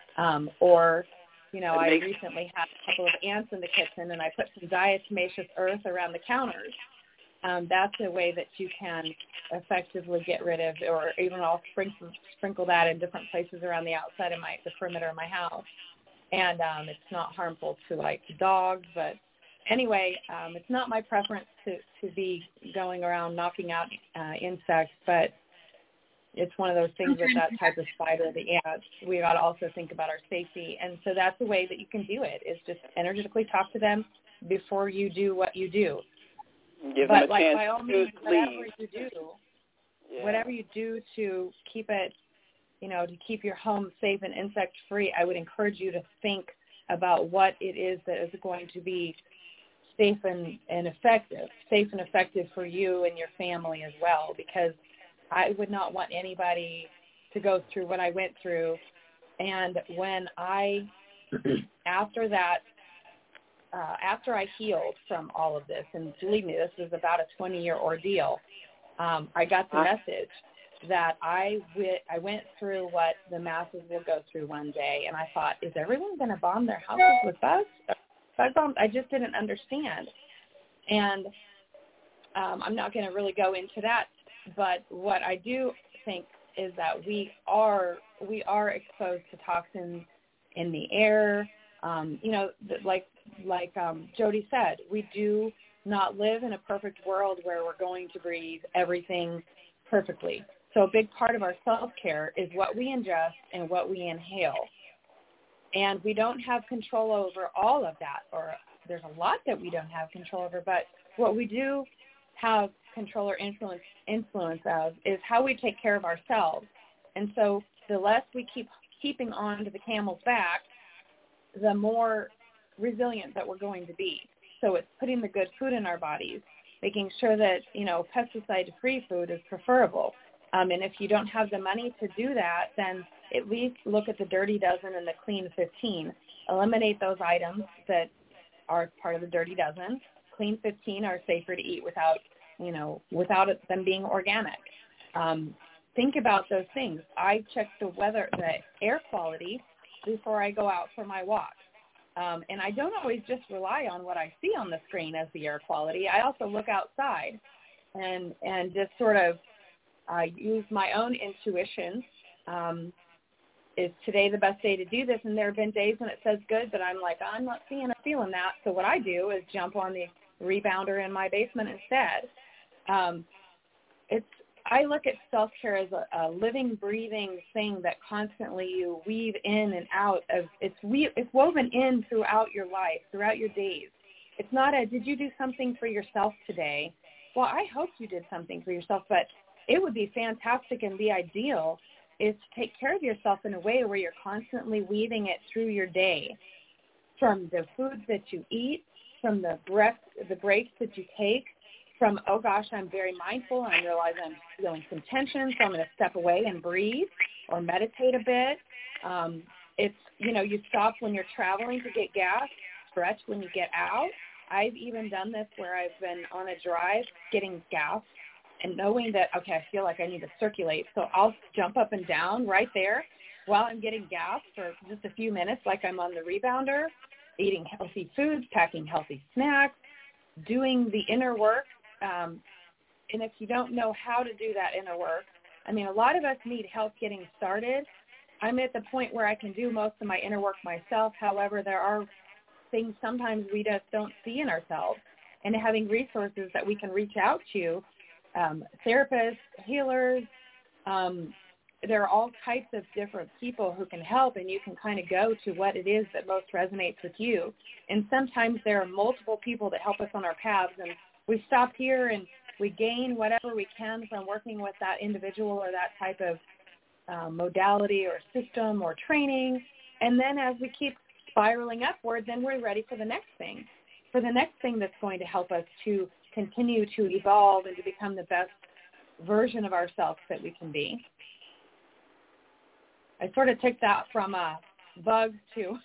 I recently had a couple of ants in the kitchen, and I put some diatomaceous earth around the counters. That's a way that you can effectively get rid of, or even I'll sprinkle that in different places around the outside of the perimeter of my house. And it's not harmful to, like, dogs, but anyway, it's not my preference to be going around knocking out insects, but it's one of those things with that type of spider, the ants. We got to also think about our safety. And so that's the way that you can do it, is just energetically talk to them before you do what you do. Give but them a chance by all to means, leave. Whatever you do to keep it, to keep your home safe and insect-free, I would encourage you to think about what it is that is going to be safe and effective for you and your family as well, because I would not want anybody to go through what I went through. And when after I healed from all of this, and believe me, this was about a 20-year ordeal, I got the message that I went through what the masses will go through one day, and I thought, is everyone going to bomb their houses with bugs? Bug bombs? I just didn't understand. And I'm not going to really go into that, but what I do think is that we are exposed to toxins in the air. Like Jody said, we do not live in a perfect world where we're going to breathe everything perfectly. So a big part of our self-care is what we ingest and what we inhale. And we don't have control over all of that, or there's a lot that we don't have control over, but what we do have control or influence of is how we take care of ourselves. And so the less we keep keeping on to the camel's back, the more resilient that we're going to be. So it's putting the good food in our bodies, making sure that, pesticide-free food is preferable. And if you don't have the money to do that, then at least look at the Dirty Dozen and the Clean 15. Eliminate those items that are part of the Dirty Dozen. Clean 15 are safer to eat without them being organic. Think about those things. I check the air quality before I go out for my walk. And I don't always just rely on what I see on the screen as the air quality. I also look outside and just sort of use my own intuition. Is today the best day to do this? And there have been days when it says good, but I'm like, I'm not seeing or feeling that. So what I do is jump on the rebounder in my basement instead. I look at self-care as a living, breathing thing that constantly you weave in and out of. It's woven in throughout your life, throughout your days. It's not did you do something for yourself today? Well, I hope you did something for yourself, but it would be fantastic and be ideal is to take care of yourself in a way where you're constantly weaving it through your day, from the foods that you eat, from the breaks that you take, from, oh gosh, I'm very mindful and I realize I'm feeling some tension, so I'm going to step away and breathe or meditate a bit. You stop when you're traveling to get gas, stretch when you get out. I've even done this where I've been on a drive getting gas and knowing that, okay, I feel like I need to circulate. So I'll jump up and down right there while I'm getting gas for just a few minutes, like I'm on the rebounder, eating healthy foods, packing healthy snacks, doing the inner work. And if you don't know how to do that inner work, a lot of us need help getting started. I'm at the point where I can do most of my inner work myself. However, there are things sometimes we just don't see in ourselves. And having resources that we can reach out to, therapists, healers, there are all types of different people who can help, and you can kind of go to what it is that most resonates with you. And sometimes there are multiple people that help us on our paths, and we stop here and we gain whatever we can from working with that individual or that type of modality or system or training. And then as we keep spiraling upward, then we're ready for the next thing that's going to help us to continue to evolve and to become the best version of ourselves that we can be. I sort of took that from bugs to...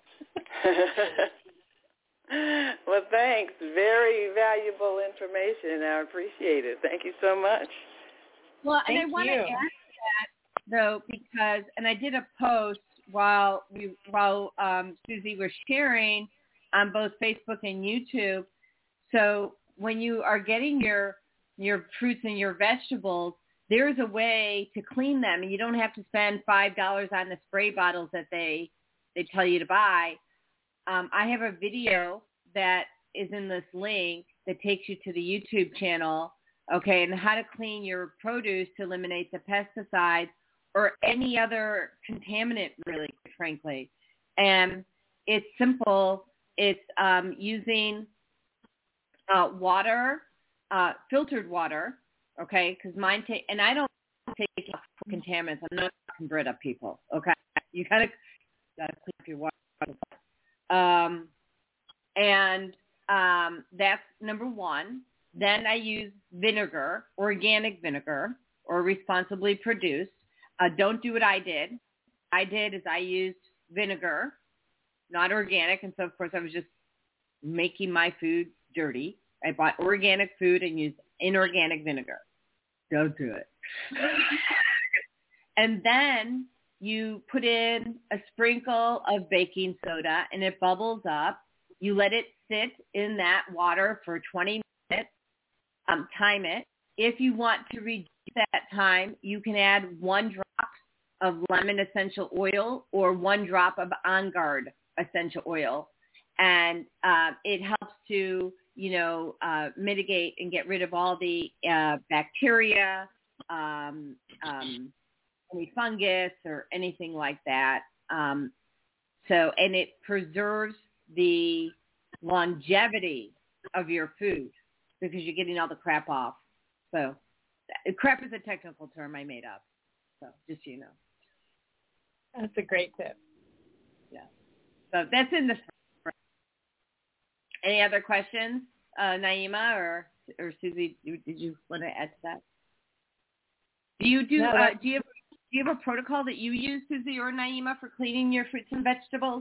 Well, thanks. Very valuable information. I appreciate it. Thank you so much. Well, and I want to add to that, though, because, and I did a post while Susie was sharing on both Facebook and YouTube. So when you are getting your fruits and your vegetables, there's a way to clean them, and you don't have to spend $5 on the spray bottles that they tell you to buy. I have a video that is in this link that takes you to the YouTube channel, okay, and how to clean your produce to eliminate the pesticides or any other contaminant, really, frankly. And it's simple. It's using water, filtered water, okay, because mine and I don't take contaminants. I'm not Brita people, okay? You gotta clean up your water. And that's number one. Then I use vinegar, organic vinegar, or responsibly produced. Don't do what I did. I used vinegar, not organic, and so of course I was just making my food dirty. I bought organic food and used inorganic vinegar. Don't do it. And then you put in a sprinkle of baking soda and it bubbles up. You let it sit in that water for 20 minutes. Time it. If you want to reduce that time, you can add 1 drop of lemon essential oil or 1 drop of On Guard essential oil. And it helps to, mitigate and get rid of all the bacteria, any fungus or anything like that. And it preserves the longevity of your food because you're getting all the crap off. So crap is a technical term I made up. So just so you know. That's a great tip. Yeah. So that's in the. Any other questions, Naima or Susie? Did you want to add to that? Do you have a protocol that you use, Susie or Naima, for cleaning your fruits and vegetables?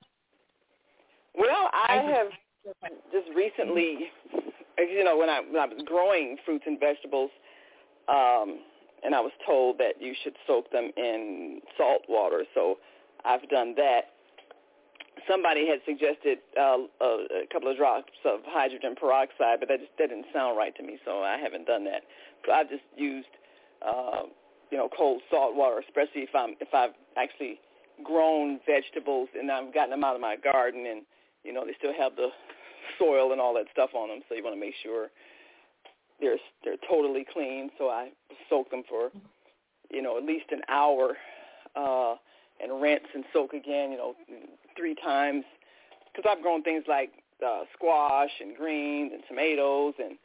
Well, I have just recently, when I was growing fruits and vegetables, and I was told that you should soak them in salt water, so I've done that. Somebody had suggested a couple of drops of hydrogen peroxide, but that didn't sound right to me, so I haven't done that. So I've just used, cold salt water, especially if I've actually grown vegetables and I've gotten them out of my garden, and they still have the soil and all that stuff on them. So you want to make sure they're totally clean. So I soak them for at least an hour, and rinse and soak again, 3 times, because I've grown things like squash and greens and tomatoes and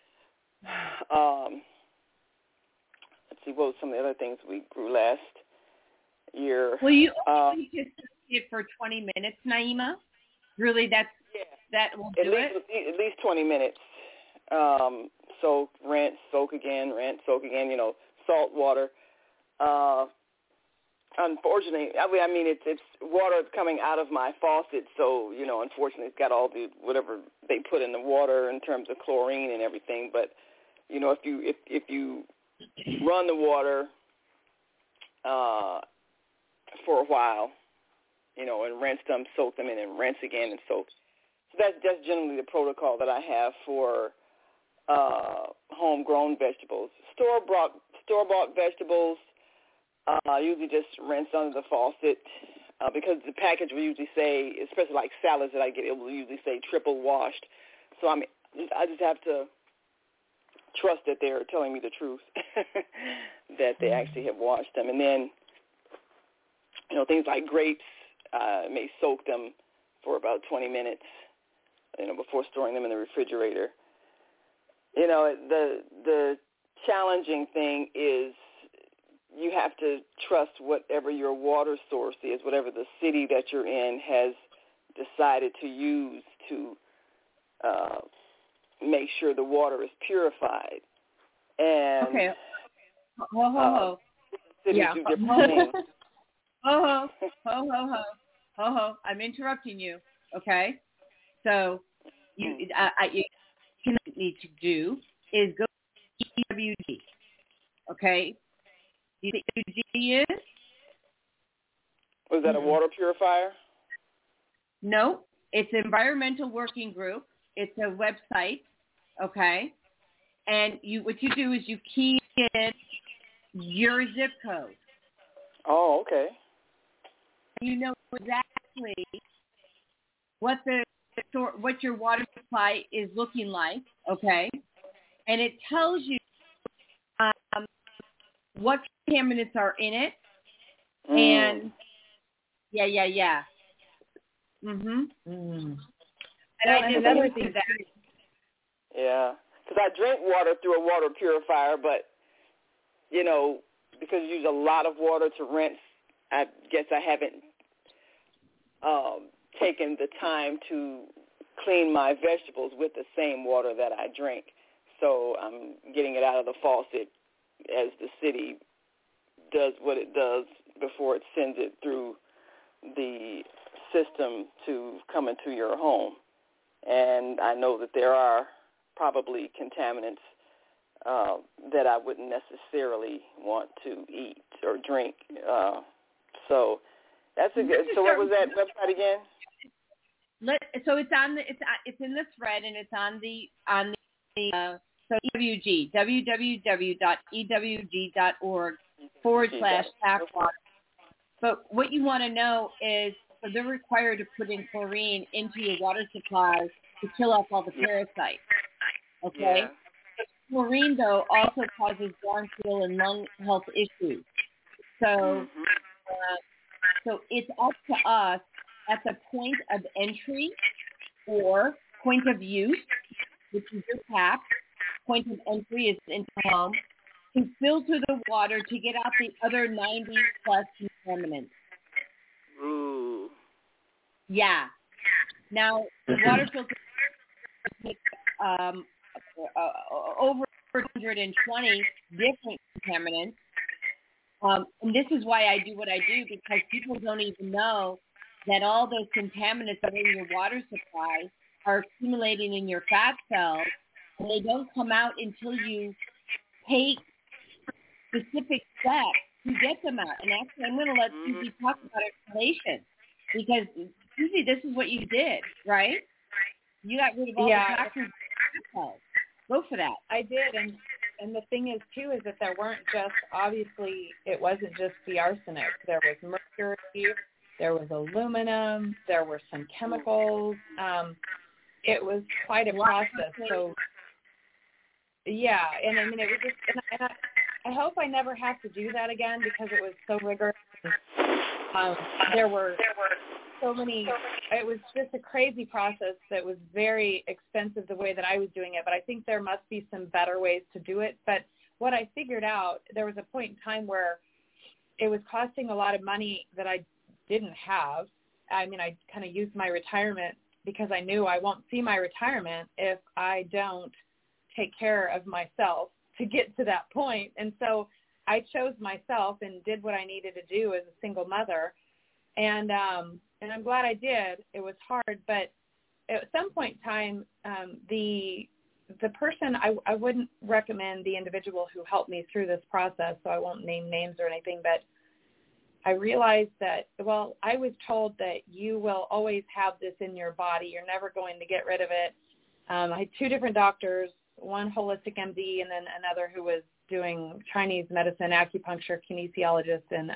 let's see, what were some of the other things we grew last year? Well, you only just soak it for 20 minutes, Naima. Really, that will do it? At least 20 minutes. Soak, rinse, soak again, salt water. Unfortunately, it's water coming out of my faucet, so, unfortunately it's got all the whatever they put in the water in terms of chlorine and everything. But, if you run the water for a while, and rinse them, soak them in, and rinse again and soak. So that's generally the protocol that I have for homegrown vegetables. Store-bought vegetables, usually just rinse under the faucet because the package will usually say, especially like salads that I get, it will usually say triple washed. So I just have to trust that they're telling me the truth, that they actually have washed them. And then, things like grapes, may soak them for about 20 minutes, before storing them in the refrigerator. The challenging thing is you have to trust whatever your water source is, whatever the city that you're in has decided to use to make sure the water is purified. And okay. Ho. Cities do different things. Ho. I'm interrupting you. Okay. So you need to do is go to EWG. Okay. Do you know what EWG is? Was that a water purifier? No, it's an environmental working group. It's a website. Okay. And what you do is you key in your zip code. Oh, okay. You know exactly what your water supply supply is looking like, okay? And it tells you what contaminants are in it. And, yeah. And I did another thing that. Yeah, because I drink water through a water purifier, but, you know, because you use a lot of water to rinse, I guess I haven't taken the time to clean my vegetables with the same water that I drink. So I'm getting it out of the faucet as the city does what it does before it sends it through the system to come into your home. And I know that there are probably contaminants that I wouldn't necessarily want to eat or drink. So that's a good. So what was that website again? So it's on the it's in the thread, and it's on the so EWG, www.ewg.org/tackwater. But what you want to know is, so they're required to put in chlorine into your water supply to kill off all the parasites. Okay? Yeah. Chlorine, though, also causes bronchial and lung health issues. So, so it's up to us at the point of entry or point of use, which is your tap. Point of entry is into the home, to filter the water to get out the other 90-plus contaminants. Ooh. Yeah. Now, the water filter takes over 120 different contaminants. And this is why I do what I do, because people don't even know that all those contaminants that are in your water supply are accumulating in your fat cells, and they don't come out until you take specific steps to get them out. And actually, I'm going to let Susie talk about exhalation, because Susie, this is what you did, right? You got rid of all the toxins. Go for that. I did, and the thing is too is that there weren't just, obviously it wasn't just the arsenic. There was mercury, there was aluminum, there were some chemicals. It was quite a process. So yeah, and I mean it was just, and I hope I never have to do that again, because it was so rigorous. There were so many. It was just a crazy process that was very expensive the way that I was doing it. But I think there must be some better ways to do it. But what I figured out, there was a point in time where it was costing a lot of money that I didn't have. I mean, I kind of used my retirement, because I knew I won't see my retirement if I don't take care of myself to get to that point. And so I chose myself and did what I needed to do as a single mother. And I'm glad I did. It was hard, but at some point in time, the person, I wouldn't recommend the individual who helped me through this process, so I won't name names or anything, but I realized that, well, I was told that you will always have this in your body. You're never going to get rid of it. I had two different doctors, one holistic MD and then another who was doing Chinese medicine, acupuncture, kinesiologist, and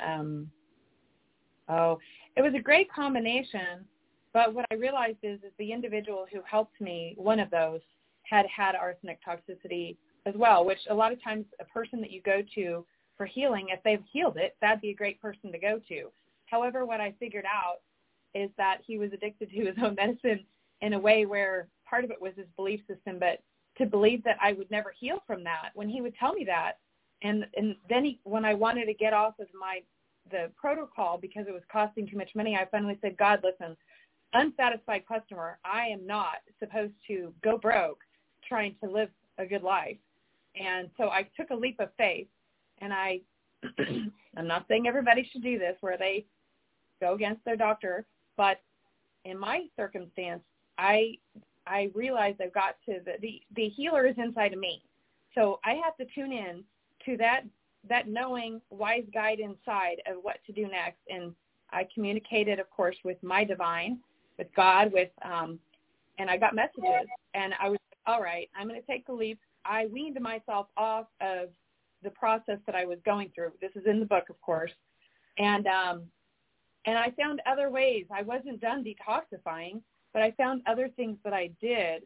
it was a great combination. But what I realized is the individual who helped me, one of those, had arsenic toxicity as well, which a lot of times a person that you go to for healing, if they've healed it, that'd be a great person to go to. However, what I figured out is that he was addicted to his own medicine in a way where part of it was his belief system, but to believe that I would never heal from that, when he would tell me that, and then when I wanted to get off of the protocol because it was costing too much money, I finally said, God, listen, unsatisfied customer, I am not supposed to go broke trying to live a good life. And so I took a leap of faith, and I'm not saying everybody should do this where they go against their doctor, but in my circumstance, I realized I've got to, the healer is inside of me. So I have to tune in to that knowing wise guide inside of what to do next. And I communicated, of course, with my divine, with God, and I got messages, and I was, all right, I'm going to take the leap. I weaned myself off of the process that I was going through. This is in the book, of course. And I found other ways. I wasn't done detoxifying, but I found other things that I did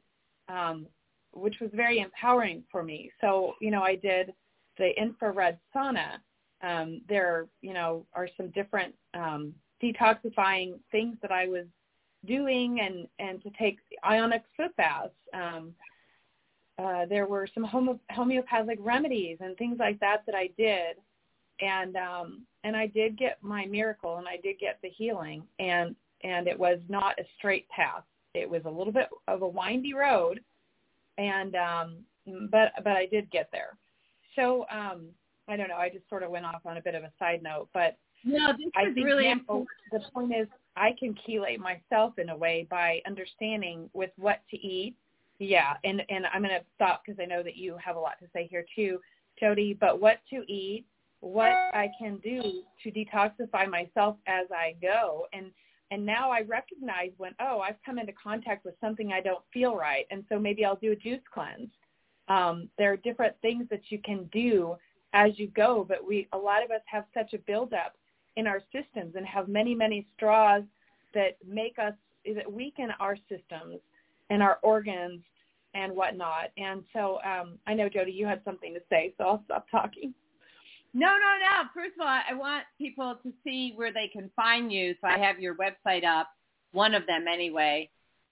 which was very empowering for me. So, I did the infrared sauna. There, are some different detoxifying things that I was doing, and to take ionic foot baths. There were some homeopathic remedies and things like that I did, and I did get my miracle, and I did get the healing, and it was not a straight path. It was a little bit of a windy road, and but I did get there. So I don't know. I just sort of went off on a bit of a side note, but no, this is really important. The point is, I can chelate myself in a way by understanding with what to eat. Yeah, and I'm going to stop because I know that you have a lot to say here too, Jody, but what to eat, what I can do to detoxify myself as I go. And now I recognize when, I've come into contact with something I don't feel right, and so maybe I'll do a juice cleanse. There are different things that you can do as you go, but a lot of us have such a buildup in our systems and have many, many straws that that weaken our systems and our organs and whatnot. And so I know, Jody, you had something to say, so I'll stop talking. No. First of all, I want people to see where they can find you. So I have your website up, one of them anyway.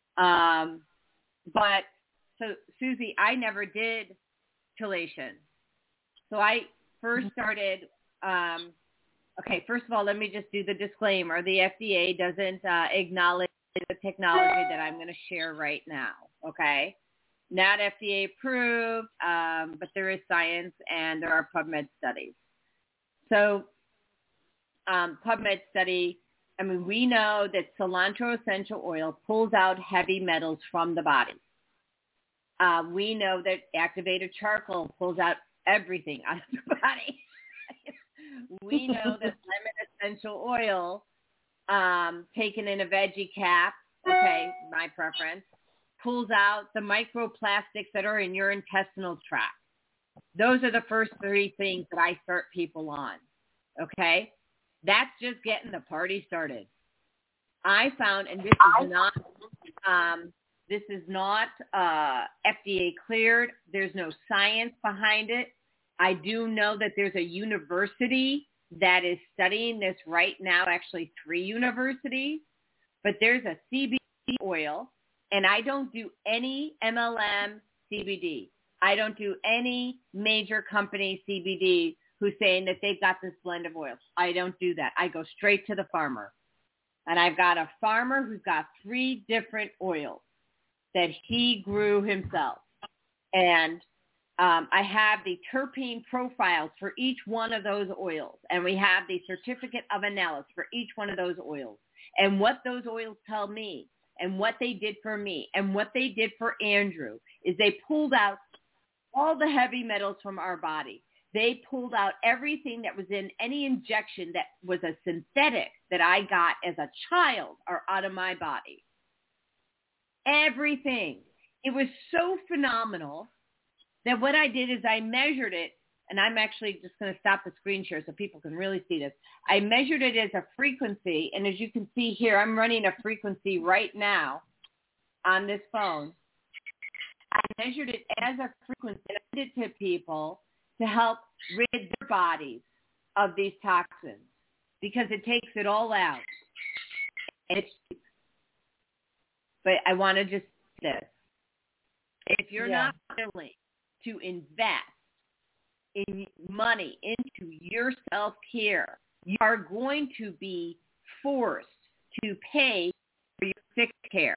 But so, Susie, I never did chelation. So I first started, first of all, let me just do the disclaimer. The FDA doesn't acknowledge the technology that I'm going to share right now, okay? Not FDA approved, but there is science and there are PubMed studies. So PubMed study, we know that cilantro essential oil pulls out heavy metals from the body. We know that activated charcoal pulls out everything out of the body. We know that lemon essential oil, taken in a veggie cap, my preference, pulls out the microplastics that are in your intestinal tract. Those are the first three things that I start people on, okay? That's just getting the party started. I found, and this is not FDA cleared. There's no science behind it. I do know that there's a university that is studying this right now, actually 3 universities, but there's a CBD oil, and I don't do any MLM CBD. I don't do any major company CBD who's saying that they've got this blend of oils. I don't do that. I go straight to the farmer. And I've got a farmer who's got 3 different oils that he grew himself. And I have the terpene profiles for each one of those oils. And we have the certificate of analysis for each one of those oils. And what those oils tell me and what they did for me and what they did for Andrew is they pulled out all the heavy metals from our body. They pulled out everything that was in any injection that was a synthetic that I got as a child or out of my body. Everything. It was so phenomenal that what I did is I measured it, and I'm actually just going to stop the screen share so people can really see this. I measured it as a frequency, and as you can see here, I'm running a frequency right now on this phone. I measured it as a frequency and I did it to people to help rid their bodies of these toxins because it takes it all out. And it's cheap. But I want to just say this. If you're not willing to invest in money into your self-care, you are going to be forced to pay for your sick care.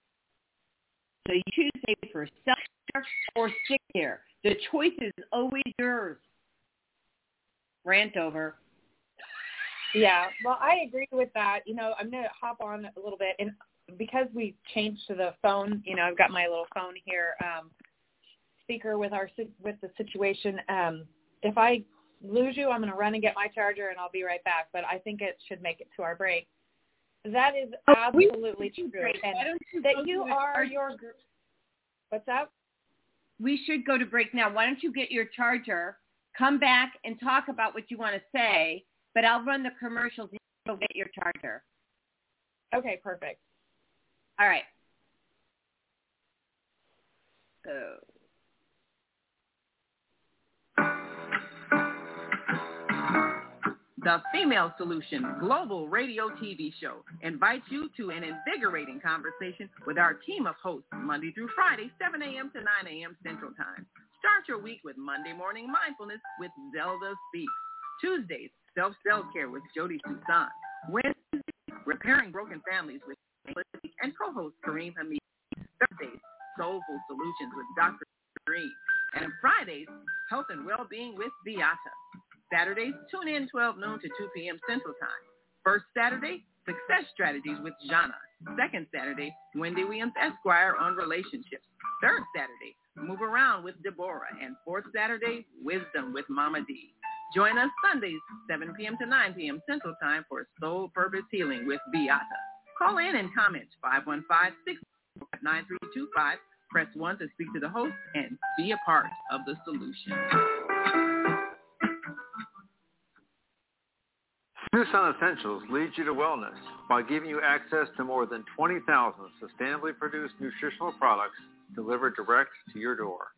So you choose to pay for self-care or sick care. The choice is always yours. Rant over. Yeah, well, I agree with that. You know, I'm going to hop on a little bit. And because we changed to the phone, you know, I've got my little phone here, speaker with the situation. If I lose you, I'm going to run and get my charger, and I'll be right back. But I think it should make it to our break. That is absolutely true. And that you are your group. What's up? We should go to break now. Why don't you get your charger, come back and talk about what you want to say, but I'll run the commercials and you'll get your charger. Okay, perfect. All right. The Female Solution Global Radio TV Show invites you to an invigorating conversation with our team of hosts Monday through Friday, 7 a.m. to 9 a.m. Central Time. Start your week with Monday Morning Mindfulness with Zelda Speaks. Tuesdays, Self-Care with Jody Susan. Wednesdays, Repairing Broken Families with and co-host Kareem Hamid. Thursdays, Soulful Solutions with Dr. Green. And Fridays, Health and Well-Being with Beata. Saturdays, tune in 12 noon to 2 p.m. Central Time. First Saturday, Success Strategies with Jana. Second Saturday, Wendy Williams Esquire on relationships. Third Saturday, Move Around with Deborah. And fourth Saturday, Wisdom with Mama D. Join us Sundays, 7 p.m. to 9 p.m. Central Time for Soul Purpose Healing with Beata. Call in and comment 515-645-9325. Press 1 to speak to the host and be a part of the solution. Tucson Essentials leads you to wellness by giving you access to more than 20,000 sustainably produced nutritional products delivered direct to your door.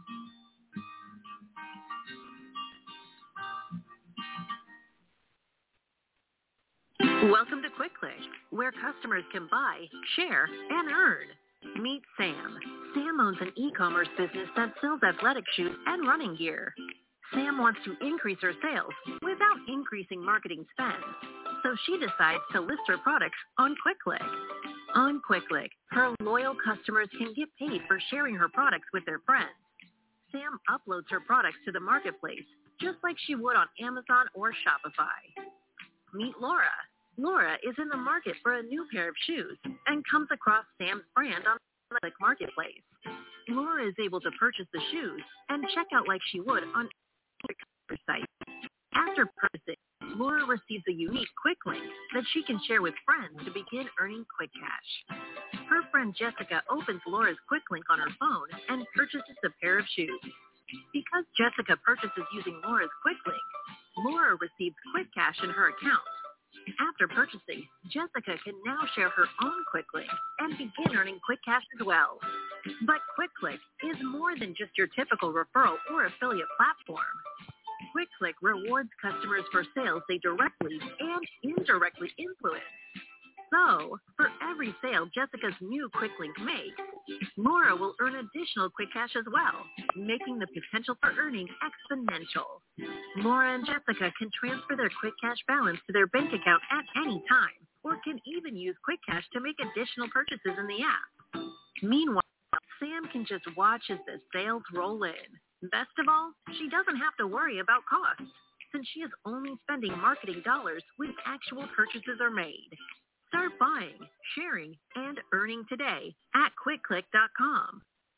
Welcome to Quick Click, where customers can buy, share, and earn. Meet Sam. Sam owns an e-commerce business that sells athletic shoes and running gear. Sam wants to increase her sales without increasing marketing spend, so she decides to list her products on QuickClick. On QuickClick, her loyal customers can get paid for sharing her products with their friends. Sam uploads her products to the marketplace, just like she would on Amazon or Shopify. Meet Laura. Laura is in the market for a new pair of shoes and comes across Sam's brand on the QuickClick marketplace. Laura is able to purchase the shoes and check out like she would on the site. After purchasing, Laura receives a unique quick link that she can share with friends to begin earning quick cash. Her friend Jessica opens Laura's quick link on her phone and purchases a pair of shoes. Because Jessica purchases using Laura's quick link, Laura receives quick cash in her account. After purchasing, Jessica can now share her own quick link and begin earning quick cash as well. But QuickClick is more than just your typical referral or affiliate platform. QuickClick rewards customers for sales they directly and indirectly influence. So, for every sale Jessica's new quick link makes, Laura will earn additional quick cash as well, making the potential for earning exponential. Laura and Jessica can transfer their quick cash balance to their bank account at any time, or can even use quick cash to make additional purchases in the app. Meanwhile, Sam can just watch as the sales roll in. Best of all, she doesn't have to worry about costs, since she is only spending marketing dollars when actual purchases are made. Start buying, sharing, and earning today at QuickClick.com.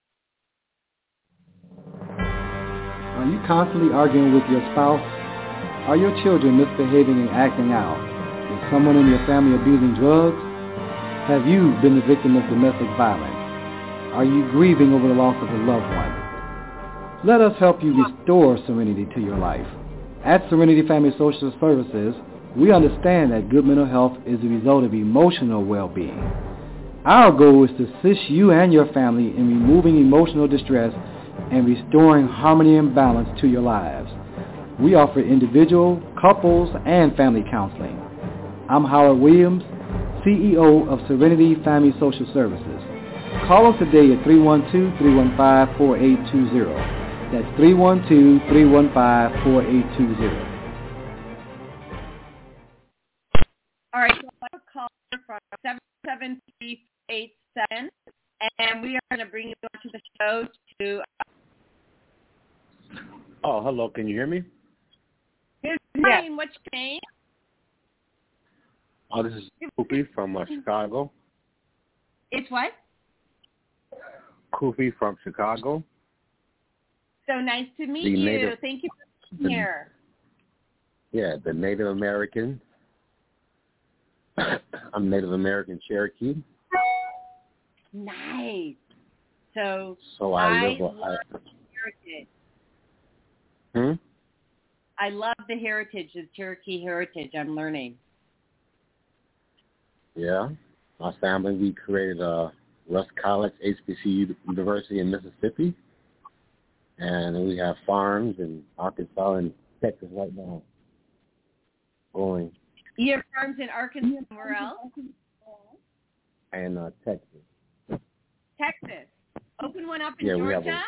Are you constantly arguing with your spouse? Are your children misbehaving and acting out? Is someone in your family abusing drugs? Have you been the victim of domestic violence? Are you grieving over the loss of a loved one? Let us help you restore serenity to your life. At Serenity Family Social Services, we understand that good mental health is a result of emotional well-being. Our goal is to assist you and your family in removing emotional distress and restoring harmony and balance to your lives. We offer individual, couples, and family counseling. I'm Howard Williams, CEO of Serenity Family Social Services. Call us today at 312-315-4820. That's 312-315-4820. All right, so I have a call from 77387, and we are going to bring you on to the show to... Oh, hello. Can you hear me? Good morning. What's your name? Oh, this is Kofi from Chicago. It's what? Kofi from Chicago. So nice to meet you. Thank you for being here. Yeah, the Native American. I'm Native American Cherokee. Nice. So I love the heritage. I love the heritage, the Cherokee heritage. I'm learning. Yeah. My family, we created a Rusk College, HBCU University in Mississippi. And we have farms in Arkansas and Texas right now going. You have farms in Arkansas and where else? And Texas. Texas. Open one up in Yeah, Georgia?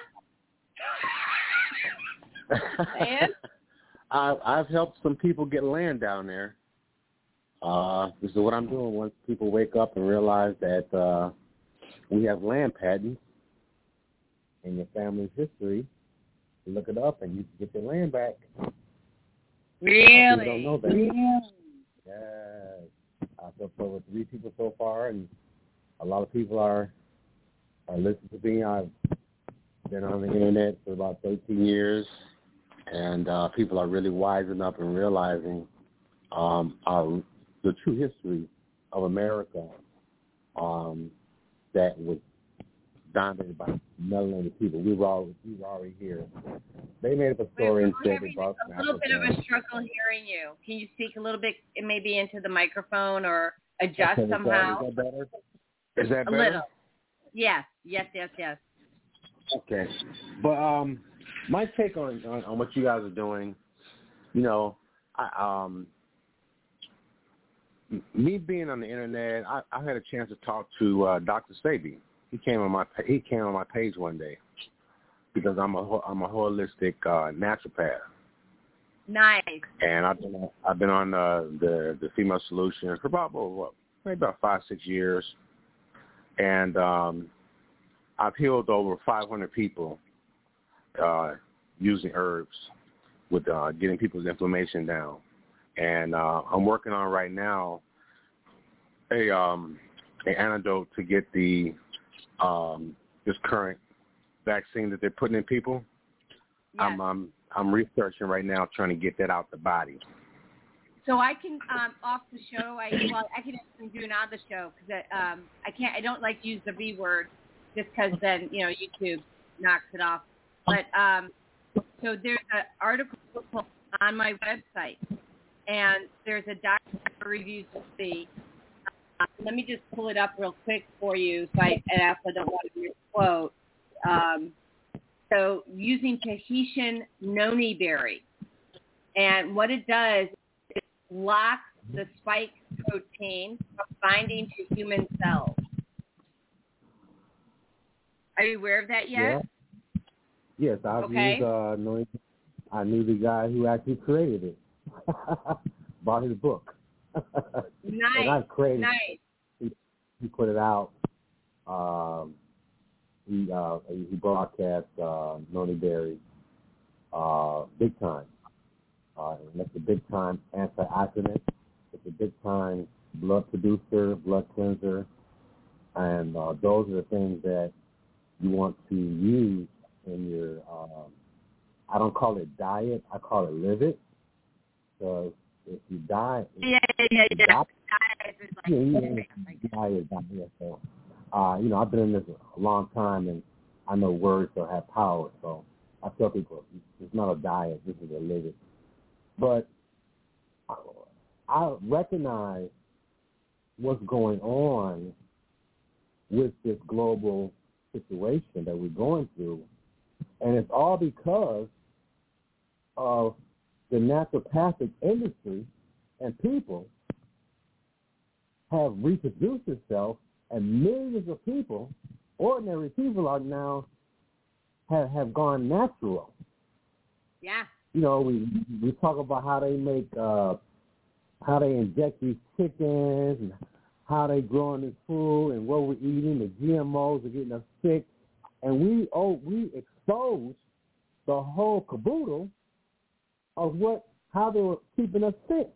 And? I've helped some people get land down there. This is what I'm doing once people wake up and realize that we have land patents in your family's history. You look it up and you can get your land back. Really? You don't know that. Yeah. Yes. I've helped over 3 people so far, and a lot of people are listening to me. I've been on the internet for about 13 years, and people are really wising up and realizing the true history of America that was dominated by melanated people. We were already here. They made up a story and said about a little bit of a struggle hearing you. Can you speak a little bit maybe into the microphone or adjust somehow? Is that better? Is that better? A little. Yes. Okay. But my take on what you guys are doing, you know, me being on the internet, I had a chance to talk to Dr. Sebi. He came on my page one day because I'm a holistic naturopath. Nice. And I've been on the Female Solution for about maybe about 5-6 years, and I've healed over 500 people using herbs with getting people's inflammation down. And I'm working on right now an antidote to get the this current vaccine that they're putting in people. Yes. I'm researching right now, trying to get that out the body. So I can off the show. I can actually do it on the show because I don't like to use the V word just because then YouTube knocks it off. But so there's an article on my website, and there's a doctor reviews to see. Let me just pull it up real quick for you, so I also don't want to misquote. So using Tahitian noni berry, and what it does is blocks the spike protein from binding to human cells. Are you aware of that yet? Yeah. Yes, I've used noni. I knew the guy who actually created it. Bought his book. Nice. He put it out. He broadcast Noni Berry big time. And that's a big time antioxidant. It's a big time blood producer, blood cleanser, and those are the things that you want to use in your. I don't call it diet. I call it live it. Because if you die, So, I've been in this a long time, and I know words don't have power. So I tell people, it's not a diet. This is a live it. But I recognize what's going on with this global situation that we're going through, and it's all because of the naturopathic industry and people have reproduced itself, and millions of people, ordinary people, are now have gone natural. Yeah. We talk about how they make how they inject these chickens and how they growing this food and what we're eating, the GMOs are getting us sick, and we expose the whole caboodle of how they were keeping us sick.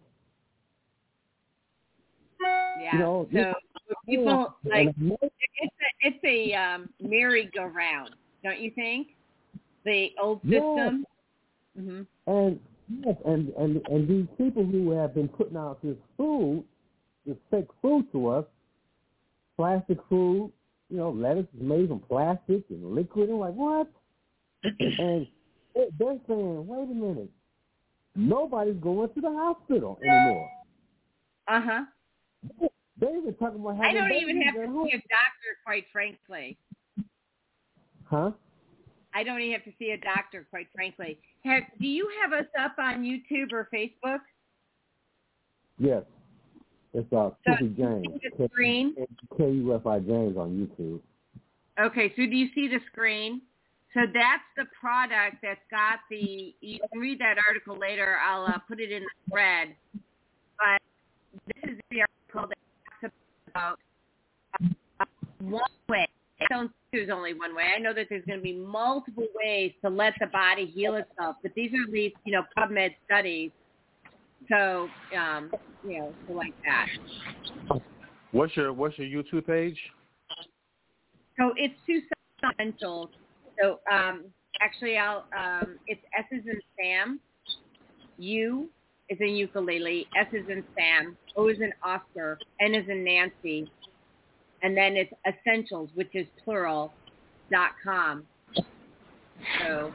Yeah. So people it's a merry-go-round, don't you think? The old system. Yes. Mm-hmm. And these people who have been putting out this food, this fake food to us, plastic food, lettuce is made from plastic and liquid. I'm like, what? And they're saying, wait a minute. Nobody's going to the hospital anymore. Uh-huh. They even talking about I don't even have to see a doctor quite frankly. Huh? I don't even have to see a doctor, quite frankly. Do you have us up on YouTube or Facebook? Yes. It's Kufi James. The screen? KUFI James on YouTube. Okay, so do you see the screen? So that's the product that's got the, you can read that article later. I'll put it in the thread. But this is the article that talks about one way. I don't think there's only one way. I know that there's going to be multiple ways to let the body heal itself, but these are these, PubMed studies. So, so like that. What's your YouTube page? So it's Tucson Essentials. So actually, it's S is in Sam, U is in ukulele, S is in Sam, O is in Oscar, N is in Nancy, and then it's Essentials, which is plural.com. So,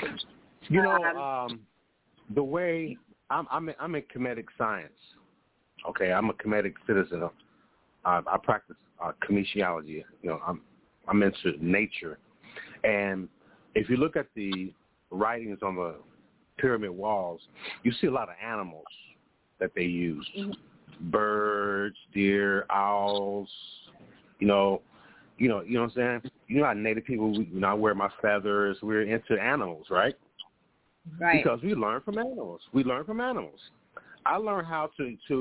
the way I'm in comedic science. Okay, I'm a comedic citizen. I practice kinesiology. I'm into nature. And if you look at the writings on the pyramid walls, you see a lot of animals that they use. Mm-hmm. Birds, deer, owls, you know what I'm saying? You know how Native people, I wear my feathers, we're into animals, right? Right. Because we learn from animals. I learned how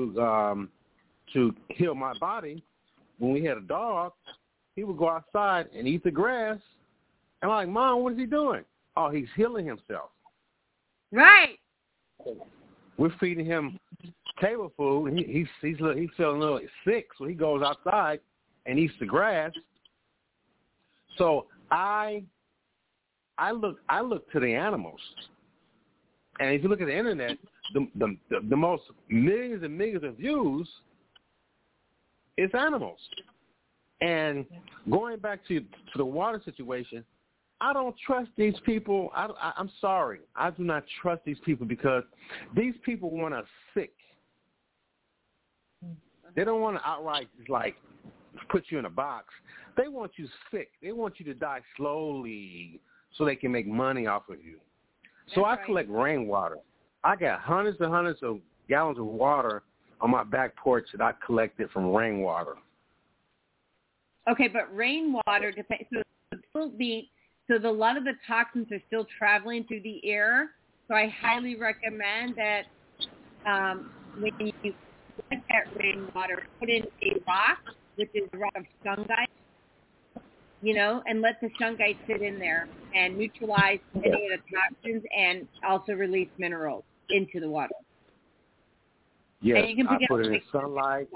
to heal my body. When we had a dog, he would go outside and eat the grass. And I'm like, Mom, what is he doing? Oh, he's healing himself. Right. We're feeding him table food. He's feeling a little sick, so he goes outside and eats the grass. So I look to the animals. And if you look at the internet, the most millions and millions of views is animals. And going back to the water situation, I don't trust these people. I'm sorry. I do not trust these people because these people want us sick. They don't want to outright put you in a box. They want you sick. They want you to die slowly so they can make money off of you. So I collect rainwater. I got hundreds and hundreds of gallons of water on my back porch that I collected from rainwater. Okay, but rainwater depends. So a lot of the toxins are still traveling through the air. So I highly recommend that when you get that rainwater, put in a rock, which is a rock of shungite, and let the shungite sit in there and neutralize any of the toxins and also release minerals into the water. Yes, I put it in sunlight.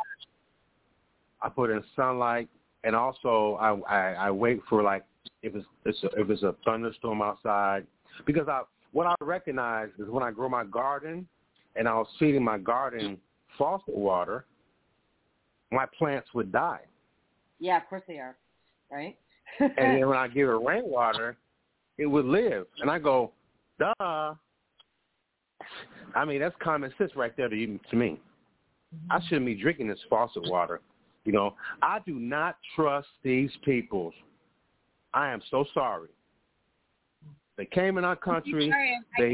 And also I wait for if it's a thunderstorm outside, because what I recognize is when I grow my garden and I was feeding my garden faucet water, my plants would die. Yeah, of course they are, right? And then when I give it rainwater, it would live. And I go, duh. I mean, that's common sense right there to me. Mm-hmm. I shouldn't be drinking this faucet water. I do not trust these people. I am so sorry. They came in our country. I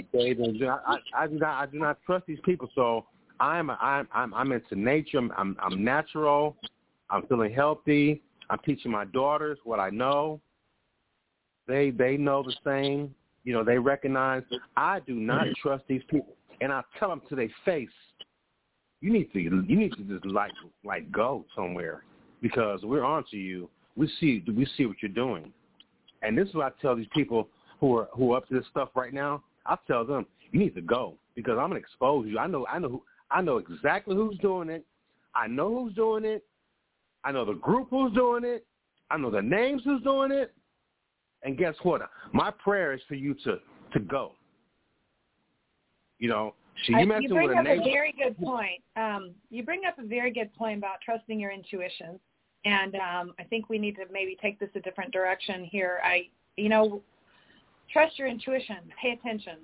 do not trust these people. So I'm into nature. I'm natural. I'm feeling healthy. I'm teaching my daughters what I know. They know the same. They recognize. I do not trust these people, and I tell them to their face, you need to just like go somewhere, because we're on to you. We see what you're doing, and this is what I tell these people who are up to this stuff right now. I tell them, you need to go, because I'm gonna expose you. I know exactly who's doing it. I know who's doing it. I know the group who's doing it. I know the names who's doing it. And guess what? My prayer is for you to go. You bring up a very good point. You bring up a very good point about trusting your intuition. And I think we need to maybe take this a different direction here. Trust your intuition. Pay attention.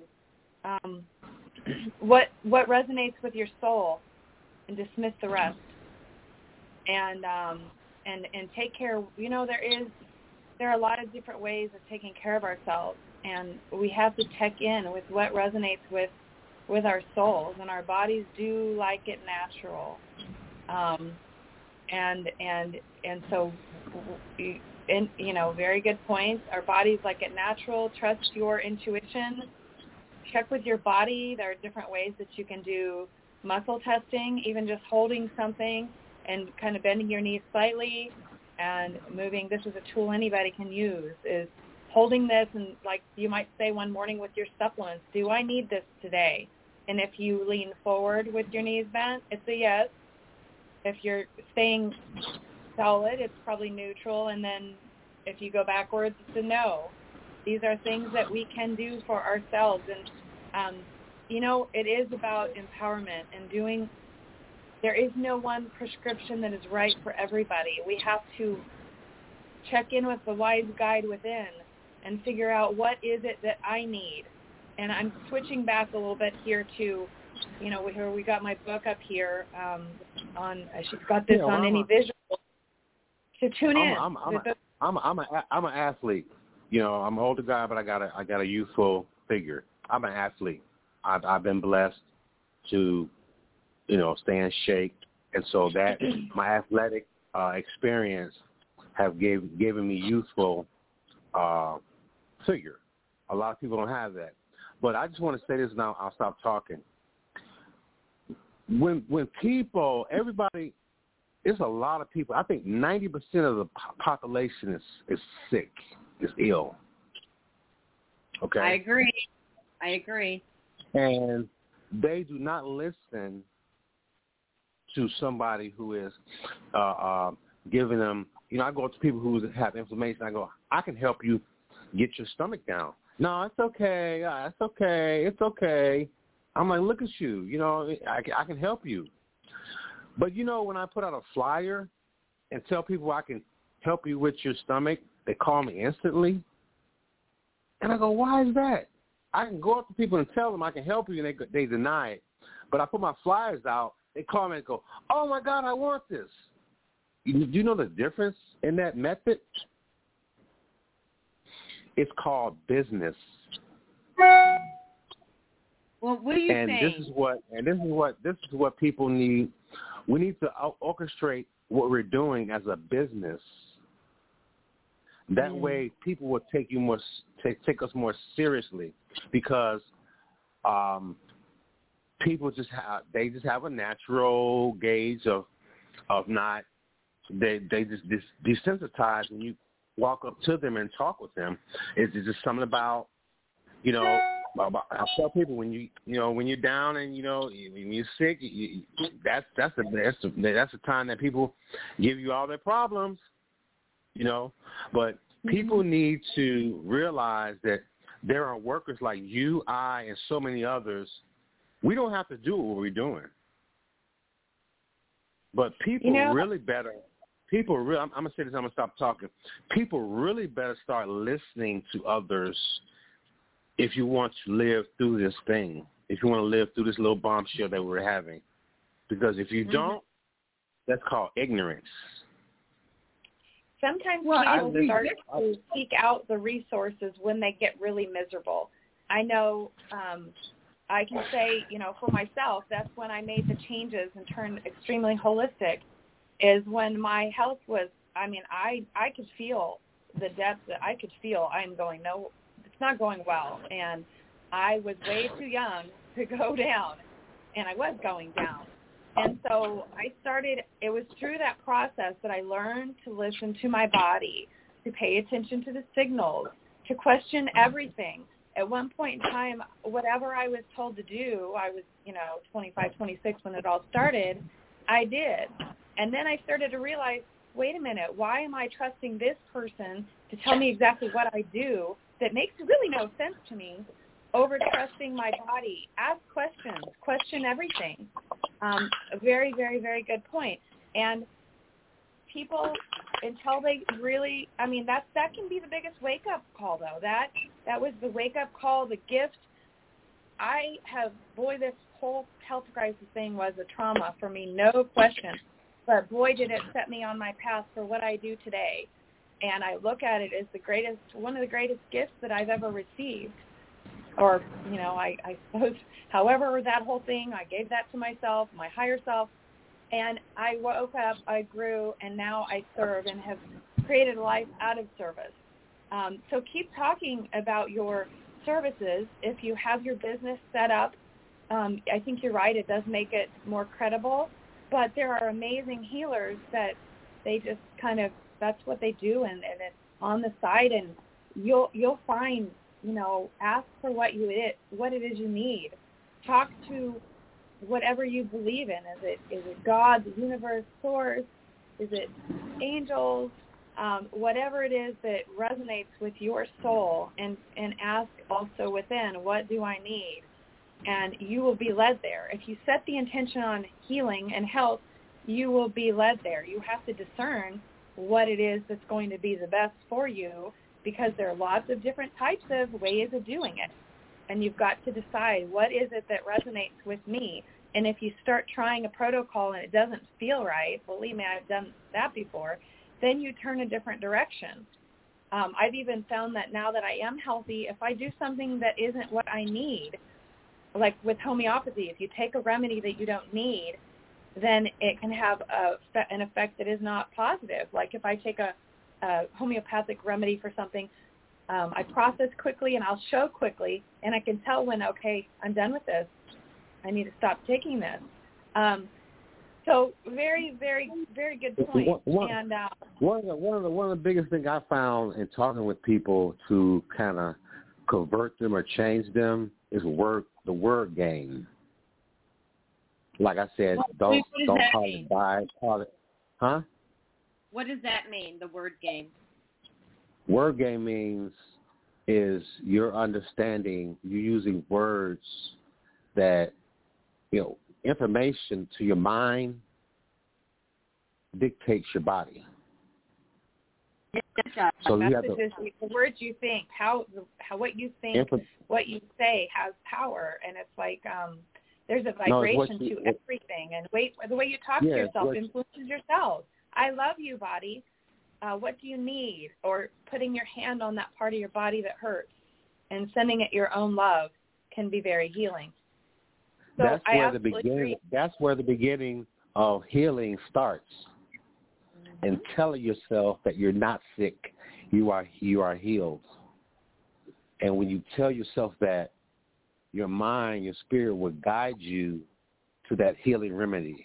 What resonates with your soul, and dismiss the rest. And and take care. There are a lot of different ways of taking care of ourselves, and we have to check in with what resonates with our souls, and our bodies do like it natural. And so, very good points. Our bodies like it natural. Trust your intuition. Check with your body. There are different ways that you can do muscle testing, even just holding something and kind of bending your knees slightly and moving. This is a tool anybody can use, is holding this, and like you might say one morning with your supplements, do I need this today? And if you lean forward with your knees bent, it's a yes. If you're staying solid, it's probably neutral. And then if you go backwards, it's a no. These are things that we can do for ourselves. And, it is about empowerment and doing. There is no one prescription that is right for everybody. We have to check in with the wise guide within and figure out what is it that I need. And I'm switching back a little bit here to, we got my book up here she's got this on any visual to tune in. I'm an athlete. I'm an older guy, but I got a youthful figure. I'm an athlete. I've been blessed to, stay in shape, and so that my athletic experience have given me youthful figure. A lot of people don't have that. But I just want to say this now. I'll stop talking. When people, everybody, there's a lot of people. I think 90% of the population is sick, is ill. Okay. I agree. And they do not listen to somebody who is giving them. I go to people who have inflammation. I go, I can help you get your stomach down. No, it's okay. It's okay. It's okay. I'm like, look at you. I can help you. But, when I put out a flyer and tell people I can help you with your stomach, they call me instantly. And I go, why is that? I can go up to people and tell them I can help you, and they deny it. But I put my flyers out, they call me and go, oh, my God, I want this. Do you know the difference in that method? It's called business. Well, what are you saying? This is what people need. We need to orchestrate what we're doing as a business. That way, people will take us more seriously, because people just have a natural gauge of not. They just desensitize when you walk up to them and talk with them. It's just something about, I tell people when you're down and when you're sick, that's the time that people give you all their problems, But people need to realize that there are workers like you, I, and so many others. We don't have to do what we're doing, but people really better. People really, I'm going to say this, I'm going to stop talking. People really better start listening to others if you want to live through this thing, if you want to live through this little bombshell that we're having. Because if you don't, that's called ignorance. Sometimes people start to seek out the resources when they get really miserable. I know I can say, for myself, that's when I made the changes and turned extremely holistic, is when my health was, I could feel the depth that I could feel. I'm going, no, it's not going well. And I was way too young to go down, and I was going down. And so it was through that process that I learned to listen to my body, to pay attention to the signals, to question everything. At one point in time, whatever I was told to do, I was, 25, 26 when it all started, I did. And then I started to realize, wait a minute, why am I trusting this person to tell me exactly what I do that makes really no sense to me, over trusting my body? Ask questions, question everything. A very, very, very good point. And people, until they really, that can be the biggest wake-up call, though. That was the wake-up call, the gift. This whole health crisis thing was a trauma for me, no question. but boy, did it set me on my path for what I do today. And I look at it as one of the greatest gifts that I've ever received. Or, I suppose, however that whole thing, I gave that to myself, my higher self. And I woke up, I grew, and now I serve and have created a life out of service. So keep talking about your services. If you have your business set up, I think you're right, it does make it more credible. But there are amazing healers that they just kind of, that's what they do, and it's on the side, and you'll find, ask for what it is you need. Talk to whatever you believe in. Is it God, the universe, source? Is it angels? Whatever it is that resonates with your soul, and ask also within, what do I need? And you will be led there. If you set the intention on healing and health, you will be led there. You have to discern what it is that's going to be the best for you, because there are lots of different types of ways of doing it. And you've got to decide, what is it that resonates with me? And if you start trying a protocol and it doesn't feel right, believe me, I've done that before, then you turn a different direction. I've even found that now that I am healthy, if I do something that isn't what I need, like with homeopathy, if you take a remedy that you don't need, then it can have an effect that is not positive. Like if I take a homeopathic remedy for something, I process quickly and I'll show quickly, and I can tell when, okay, I'm done with this. I need to stop taking this. So very, very, very good point. One of the biggest things I found in talking with people to kind of convert them or change them is the word game. Like I said, don't call it by, call it, huh? What does that mean, the word game? Word game means is you're understanding, you're using words that, information to your mind dictates your body. So you have the words you think, how what you think, what you say has power, and it's like there's a vibration to everything, and the way you talk to yourself influences yourself. I love you, body. What do you need? Or putting your hand on that part of your body that hurts and sending it your own love can be very healing. So That's where the beginning of healing starts. And telling yourself that you're not sick, you are healed. And when you tell yourself that, your mind, your spirit will guide you to that healing remedy.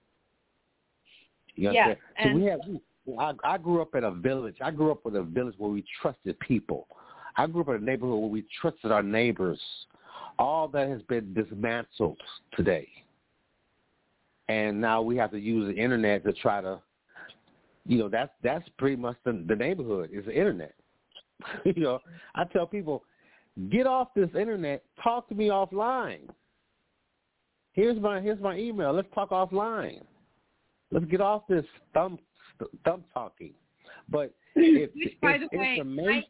You understand? So I grew up in a village. I grew up with a village where we trusted people. I grew up in a neighborhood where we trusted our neighbors. All that has been dismantled today. And now we have to use the internet to try to, that's pretty much the neighborhood is the internet. I tell people, get off this internet. Talk to me offline. Here's my email. Let's talk offline. Let's get off this thumb talking. But by the way,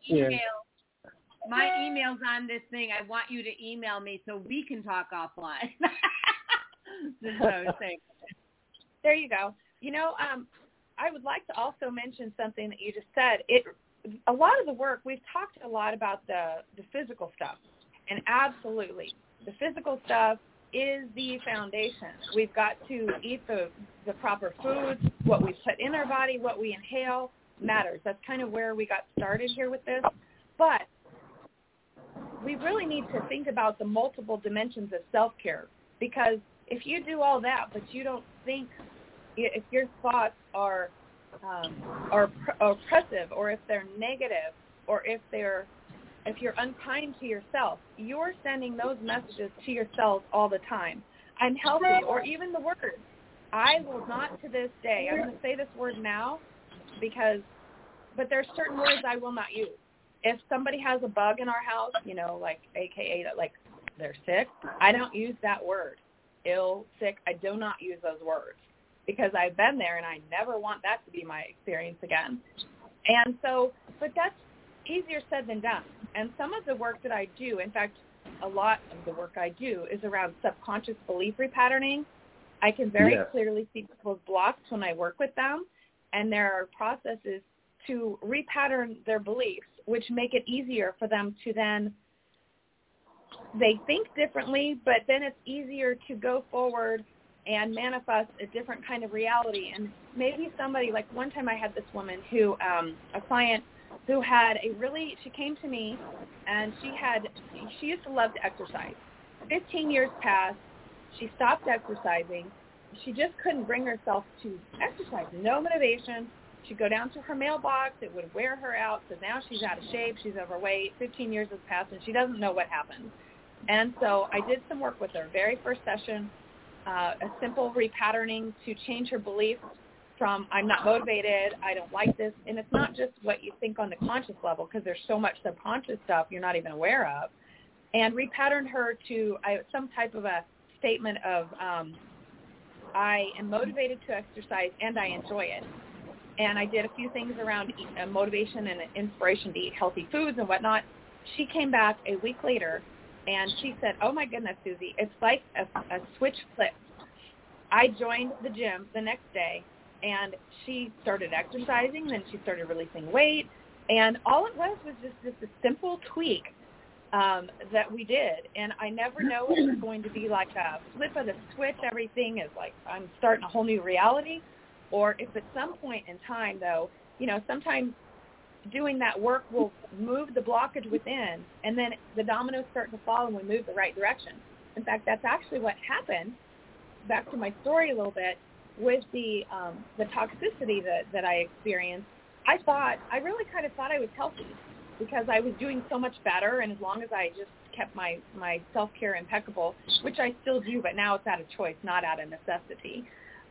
my email's on this thing. I want you to email me so we can talk offline. That's what I was saying. There you go. I would like to also mention something that you just said. A lot of the work, we've talked a lot about the physical stuff, and absolutely, the physical stuff is the foundation. We've got to eat the proper foods. What we put in our body, what we inhale matters. That's kind of where we got started here with this. But we really need to think about the multiple dimensions of self-care, because if you do all that, but you don't think, if your thoughts are oppressive, or if they're negative, or if you're unkind to yourself, you're sending those messages to yourself all the time. I'm healthy, or even the word. I will not to this day. I'm going to say this word now but there's certain words I will not use. If somebody has a bug in our house, like AKA like they're sick, I don't use that word. Ill, sick, I do not use those words, because I've been there and I never want that to be my experience again. And so, but that's easier said than done. And some of the work that I do, in fact, a lot of the work I do is around subconscious belief repatterning. I can very Yes. clearly see people's blocks when I work with them, and there are processes to repattern their beliefs, which make it easier for them to then, they think differently, but then it's easier to go forward and manifest a different kind of reality. And maybe somebody, like one time I had this woman who, a client who had she came to me and she used to love to exercise. 15 years passed. She stopped exercising. She just couldn't bring herself to exercise. No motivation. She'd go down to her mailbox. It would wear her out. So now she's out of shape. She's overweight. 15 years has passed, and she doesn't know what happened. And so I did some work with her. Very first session, a simple repatterning to change her beliefs from I'm not motivated, I don't like this. And it's not just what you think on the conscious level, because there's so much subconscious stuff you're not even aware of. And repatterned her to some type of a statement of I am motivated to exercise and I enjoy it. And I did a few things around motivation and inspiration to eat healthy foods and whatnot. She came back a week later and she said, oh my goodness, Susie, it's like a switch flipped. I joined the gym the next day and she started exercising, then she started releasing weight, and all it was just a simple tweak that we did. And I never know if it's going to be like a flip of the switch, everything is like I'm starting a whole new reality, or if at some point in time, though, sometimes doing that work will move the blockage within, and then the dominoes start to fall and we move the right direction. In fact, that's actually what happened, back to my story a little bit, with the toxicity that I experienced. I really kind of thought I was healthy because I was doing so much better, and as long as I just kept my self-care impeccable, which I still do, but now it's out of choice, not out of necessity.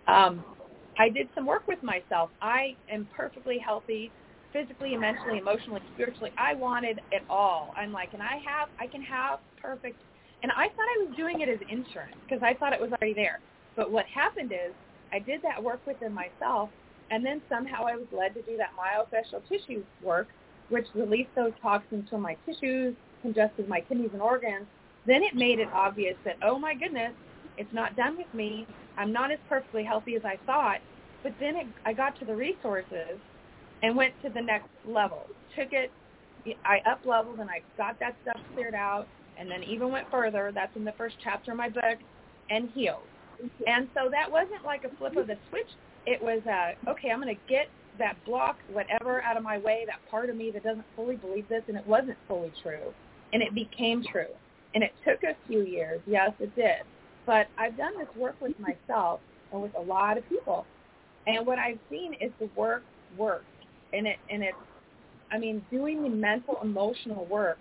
I did some work with myself. I am perfectly healthy, physically, mentally, emotionally, spiritually. I wanted it all. I'm like, and I can have perfect, and I thought I was doing it as insurance because I thought it was already there. But what happened is I did that work within myself, and then somehow I was led to do that myofascial tissue work, which released those toxins from my tissues, congested my kidneys and organs. Then it made it obvious that, oh my goodness, it's not done with me. I'm not as perfectly healthy as I thought. But then I got to the resources and went to the next level. Took it, I up-leveled, and I got that stuff cleared out, and then even went further. That's in the first chapter of my book, and healed. And so that wasn't like a flip of the switch. It was, okay, I'm going to get that block, whatever, out of my way, that part of me that doesn't fully believe this, and it wasn't fully true. And it became true. And it took a few years. Yes, it did. But I've done this work with myself and with a lot of people. And what I've seen is the work works. And it's, I mean, doing the mental, emotional work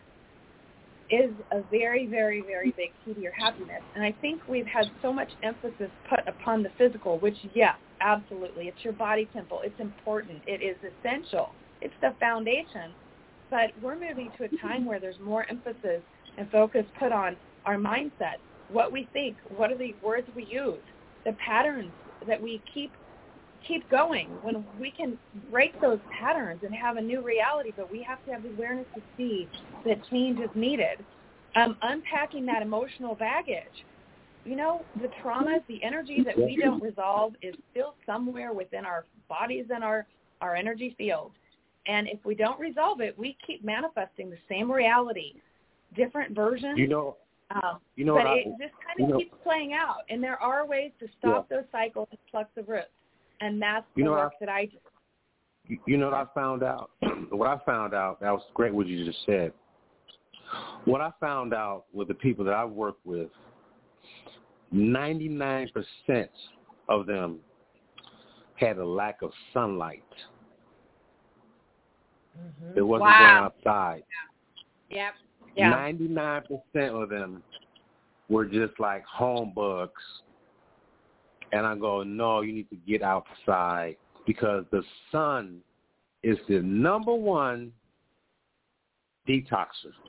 is a very, very, very big key to your happiness. And I think we've had so much emphasis put upon the physical, which, yes, absolutely. It's your body temple. It's important. It is essential. It's the foundation. But we're moving to a time where there's more emphasis and focus put on our mindset, what we think, what are the words we use, the patterns that we keep going, when we can break those patterns and have a new reality, but we have to have the awareness to see that change is needed. Unpacking that emotional baggage. The traumas, the energy that we don't resolve is still somewhere within our bodies and our energy field. And if we don't resolve it, we keep manifesting the same reality, different versions. But it just kind of keeps playing out. And there are ways to stop those cycles and pluck the roots. And that's the work that I do. You know what I found out? What I found out, that was great what you just said. What I found out with the people that I work with, 99% of them had a lack of sunlight. Mm-hmm. It wasn't going outside. Yep. Yeah. 99% of them were just like home bugs. And I go, no, you need to get outside because the sun is the number one detoxer.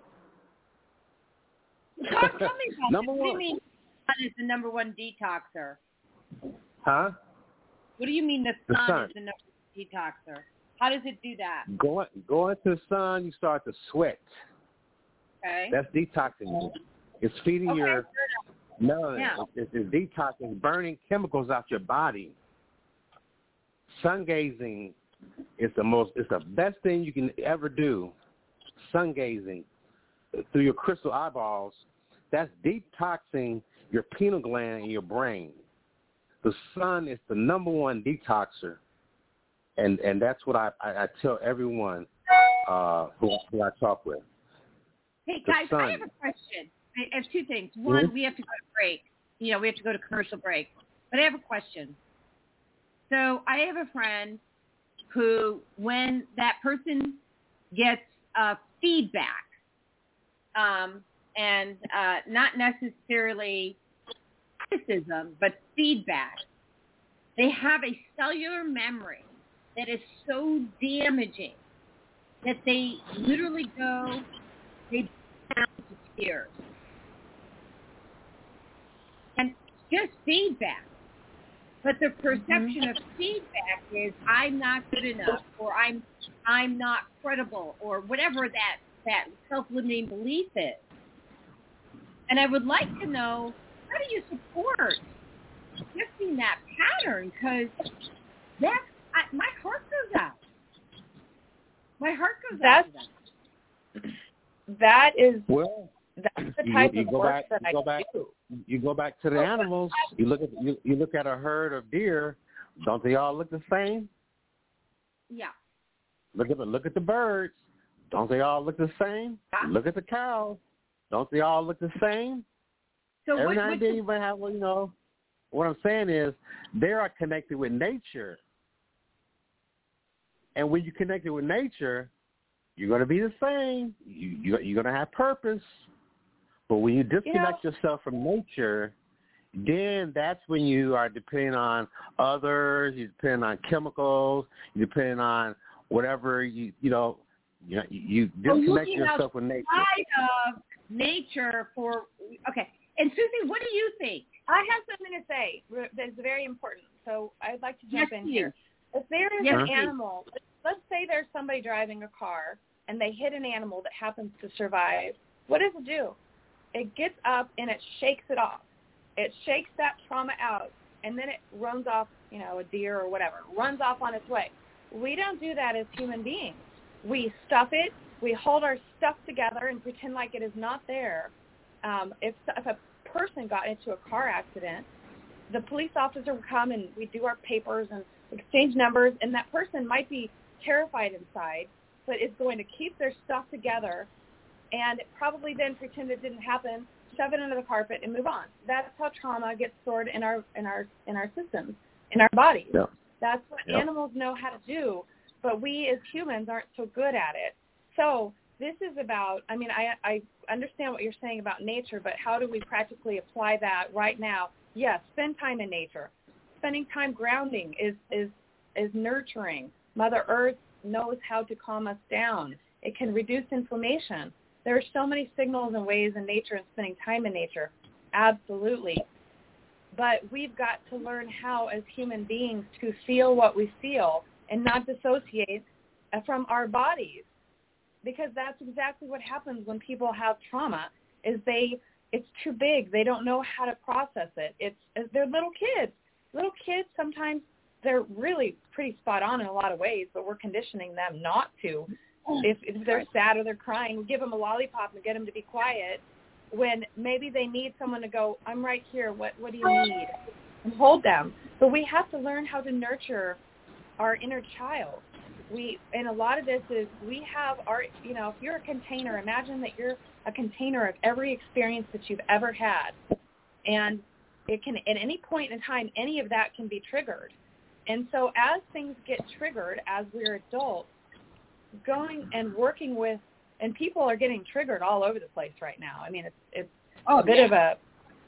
Tell me about number this. one. What do you mean sun is the number one detoxer? Huh? What do you mean the sun is the number one detoxer? How does it do that? Go into the sun, you start to sweat. Okay. That's detoxing. It's feeding No, Yeah. it's detox. It's burning chemicals out your body. Sun gazing is the best thing you can ever do. Sun gazing through your crystal eyeballs, that's detoxing your pineal gland in your brain. The sun is the number one detoxer, and that's what I tell everyone who I talk with. Hey, The guys, sun. I have a question. I have two things. One, Mm-hmm. we have to go to break. We have to go to commercial break. But I have a question. So I have a friend who, when that person gets feedback, and not necessarily criticism, but feedback, they have a cellular memory that is so damaging that they literally they break down to tears. And just feedback. But the perception of feedback is I'm not good enough, or I'm not credible, or whatever that self-limiting belief is. And I would like to know, how do you support shifting that pattern? Because my heart goes out. My heart goes out to them. That is That's the type you of go work back, that you go I back, do. You go back to the animals. You look at a herd of deer. Don't they all look the same? Yeah. Look at the birds. Don't they all look the same? Yeah. Look at the cows. Don't they all look the same? So Every now and then you might have, what I'm saying is they are connected with nature. And when you're connected with nature, you're going to be the same. You're going to have purpose. But when you disconnect yourself from nature, then that's when you are depending on others, you're depending on chemicals, you're depending on whatever you disconnect yourself with nature. Outside of nature okay. And Susie, what do you think? I have something to say that's very important. So I'd like to jump in here. If there is an animal, let's say there's somebody driving a car and they hit an animal that happens to survive, what does it do? It gets up and it shakes it off. It shakes that trauma out, and then it runs off, a deer or whatever, runs off on its way. We don't do that as human beings. We stuff it. We hold our stuff together and pretend like it is not there. If a person got into a car accident, the police officer would come and we do our papers and exchange numbers, and that person might be terrified inside, but is going to keep their stuff together and probably then pretend it didn't happen, shove it under the carpet, and move on. That's how trauma gets stored in our systems, in our bodies. Yeah. That's what animals know how to do, but we as humans aren't so good at it. So this is about, I understand what you're saying about nature, but how do we practically apply that right now? Yes, spend time in nature. Spending time grounding is nurturing. Mother Earth knows how to calm us down. It can reduce inflammation. There are so many signals and ways in nature and spending time in nature. Absolutely. But we've got to learn how, as human beings, to feel what we feel and not dissociate from our bodies. Because that's exactly what happens when people have trauma, is it's too big. They don't know how to process it. They're little kids. Little kids, sometimes they're really pretty spot on in a lot of ways, but we're conditioning them not to. If they're sad or they're crying, we give them a lollipop and get them to be quiet when maybe they need someone to go, I'm right here, what do you need? And hold them. But we have to learn how to nurture our inner child. And a lot of this is we have our, if you're a container, imagine that you're a container of every experience that you've ever had. And it can, at any point in time, any of that can be triggered. And so as things get triggered, as we're adults, going and working with, and people are getting triggered all over the place right now. It's a bit of a,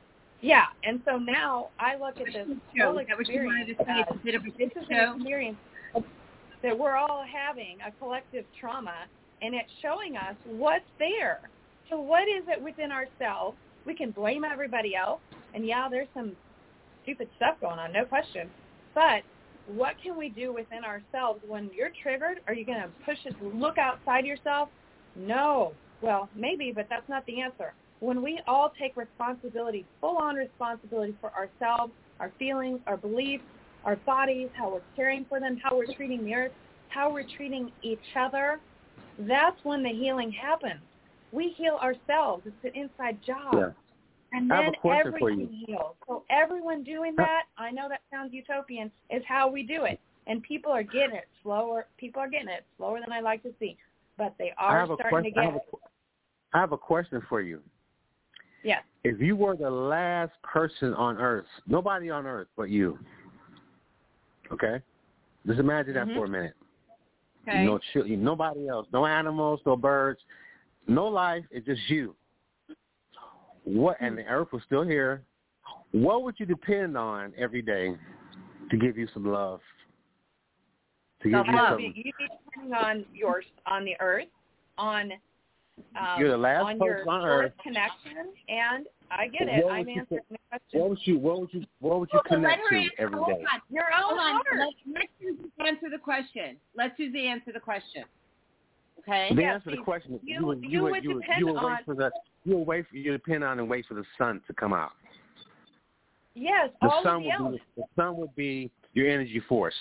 and so now I look at this whole experience as this is an experience that we're all having, a collective trauma, and it's showing us what's there. So what is it within ourselves? We can blame everybody else, and there's some stupid stuff going on, no question, but what can we do within ourselves when you're triggered? Are you going to push it, look outside yourself? No. Well, maybe, but that's not the answer. when we all take responsibility, full-on responsibility for ourselves, our feelings, our beliefs, our bodies, how we're caring for them, how we're treating the earth, how we're treating each other, that's when the healing happens. We heal ourselves. It's an inside job. Yeah. And I have then a question for everything you. heals. So everyone doing that, I know that sounds utopian, is how we do it. And people are getting it slower. People are getting it slower than I like to see. But they are starting to get it. I have a question for you. Yes. If you were the last person on earth, nobody on earth but you, okay? Just imagine that for a minute. Okay. No, nobody else, no animals, no birds, no life. It's just you. What? And the earth was still here. What would you depend on every day to give you some love? To give you some. You'd be depending on the earth, on you're the last on person your on source earth. connection, and I get it. I'm answering the question. What would you connect to every day? Your own heart. Let Susie answer the question. Let Susie answer the question. Okay. The answer to the question is you would depend on and wait for the sun to come out. Yes, The all sun of the else. the sun would be your energy force.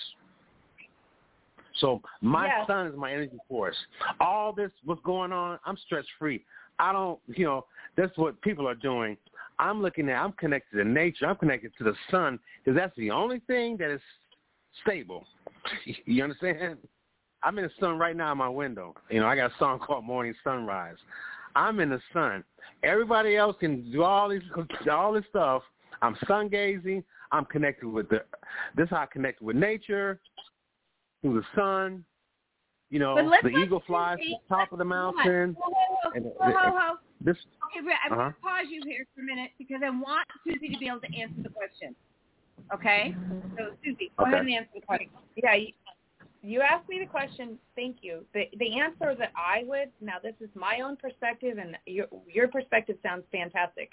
So my sun is my energy force. All this, what's going on, I'm stress free. I don't, that's what people are doing. I'm connected to nature. I'm connected to the sun because that's the only thing that is stable. You understand? I'm in the sun right now in my window. I got a song called Morning Sunrise. I'm in the sun. Everybody else can do all this stuff. I'm sun gazing. I'm connected with this is how I connect with nature, through the sun. The eagle flies to the top of the mountain. I'm going to pause you here for a minute because I want Susie to be able to answer the question. Okay? So, Susie, go ahead and answer the question. Yeah, you asked me the question. Thank you. The answer that I would, now this is my own perspective, and your perspective sounds fantastic.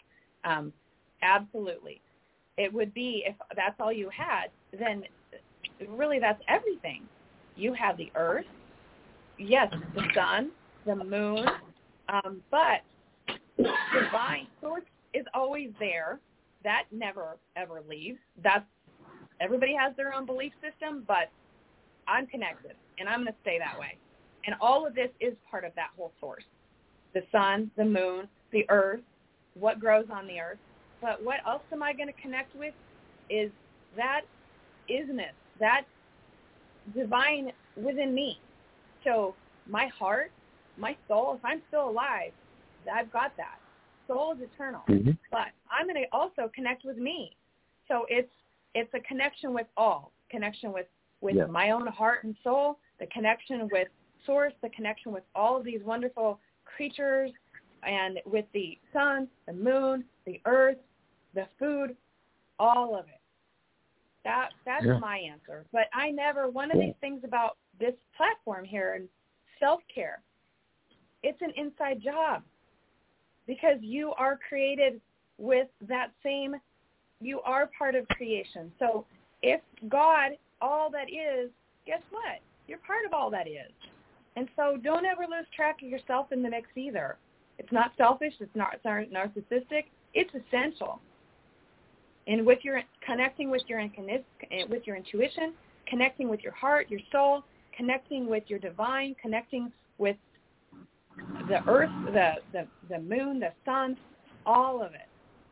Absolutely. It would be, if that's all you had, then really that's everything. You have the earth, yes, the sun, the moon, but divine source is always there. That never, ever leaves. Everybody has their own belief system, but I'm connected, and I'm going to stay that way. And all of this is part of that whole source. The sun, the moon, the earth, what grows on the earth. But what else am I going to connect with is that isness, that divine within me. So my heart, my soul, if I'm still alive, I've got that. Soul is eternal. Mm-hmm. But I'm going to also connect with me. So it's a connection with all, connection with my own heart and soul, the connection with source, the connection with all of these wonderful creatures, and with the sun, the moon, the earth, the food, all of it. That's my answer. But one of these things about this platform here and self-care, it's an inside job because you are created with that same, you are part of creation. So if God, all that is, guess what? You're part of all that is. And so don't ever lose track of yourself in the mix either. It's not selfish. It's not narcissistic. It's essential. And with your connecting with your intuition, connecting with your heart, your soul, connecting with your divine, connecting with the earth, the moon, the sun, all of it.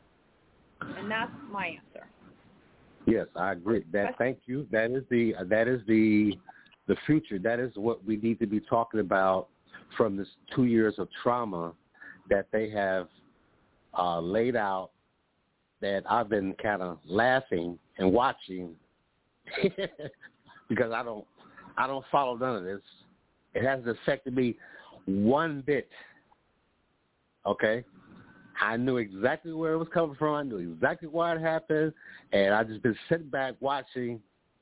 And that's my answer. Yes, I agree. Thank you. That is the future. That is what we need to be talking about from this 2 years of trauma that they have laid out. That I've been kind of laughing and watching because I don't follow none of this. It hasn't affected me one bit. Okay, I knew exactly where it was coming from. I knew exactly why it happened, and I just been sitting back watching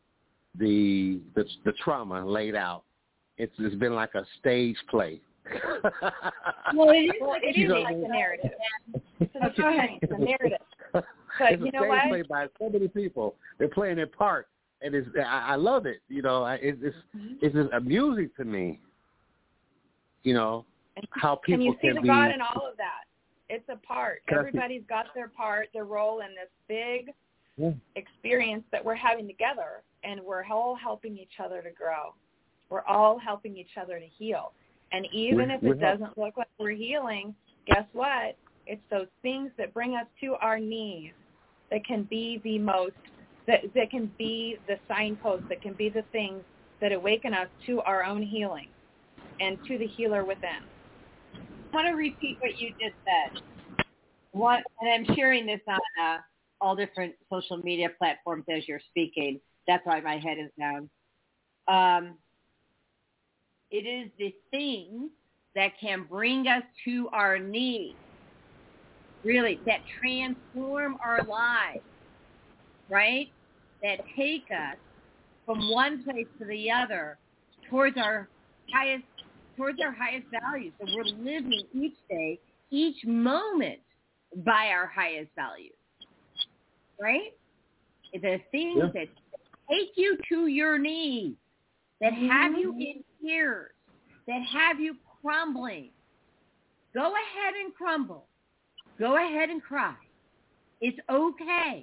the trauma laid out. It's been like a stage play. Well, it is like a narrative. It's a narrative. But it's a stage play by so many people. They're playing their part, and I love it. It's just amusing to me. How people can you see the be, God in all of that? It's a part. Everybody's got their part, their role in this big experience that we're having together, and we're all helping each other to grow. We're all helping each other to heal. And even if it doesn't look like we're healing, guess what? It's those things that bring us to our knees that can be the most, that can be the signposts, that can be the things that awaken us to our own healing and to the healer within. I want to repeat what you just said. And I'm sharing this on all different social media platforms as you're speaking. That's why my head is down. It is the things that can bring us to our knees, really, that transform our lives, right? That take us from one place to the other towards our highest values. So we're living each day, each moment by our highest values, right? The things that take you to your knees, that have you in tears, that have you crumbling. Go ahead and crumble. Go ahead and cry. It's okay.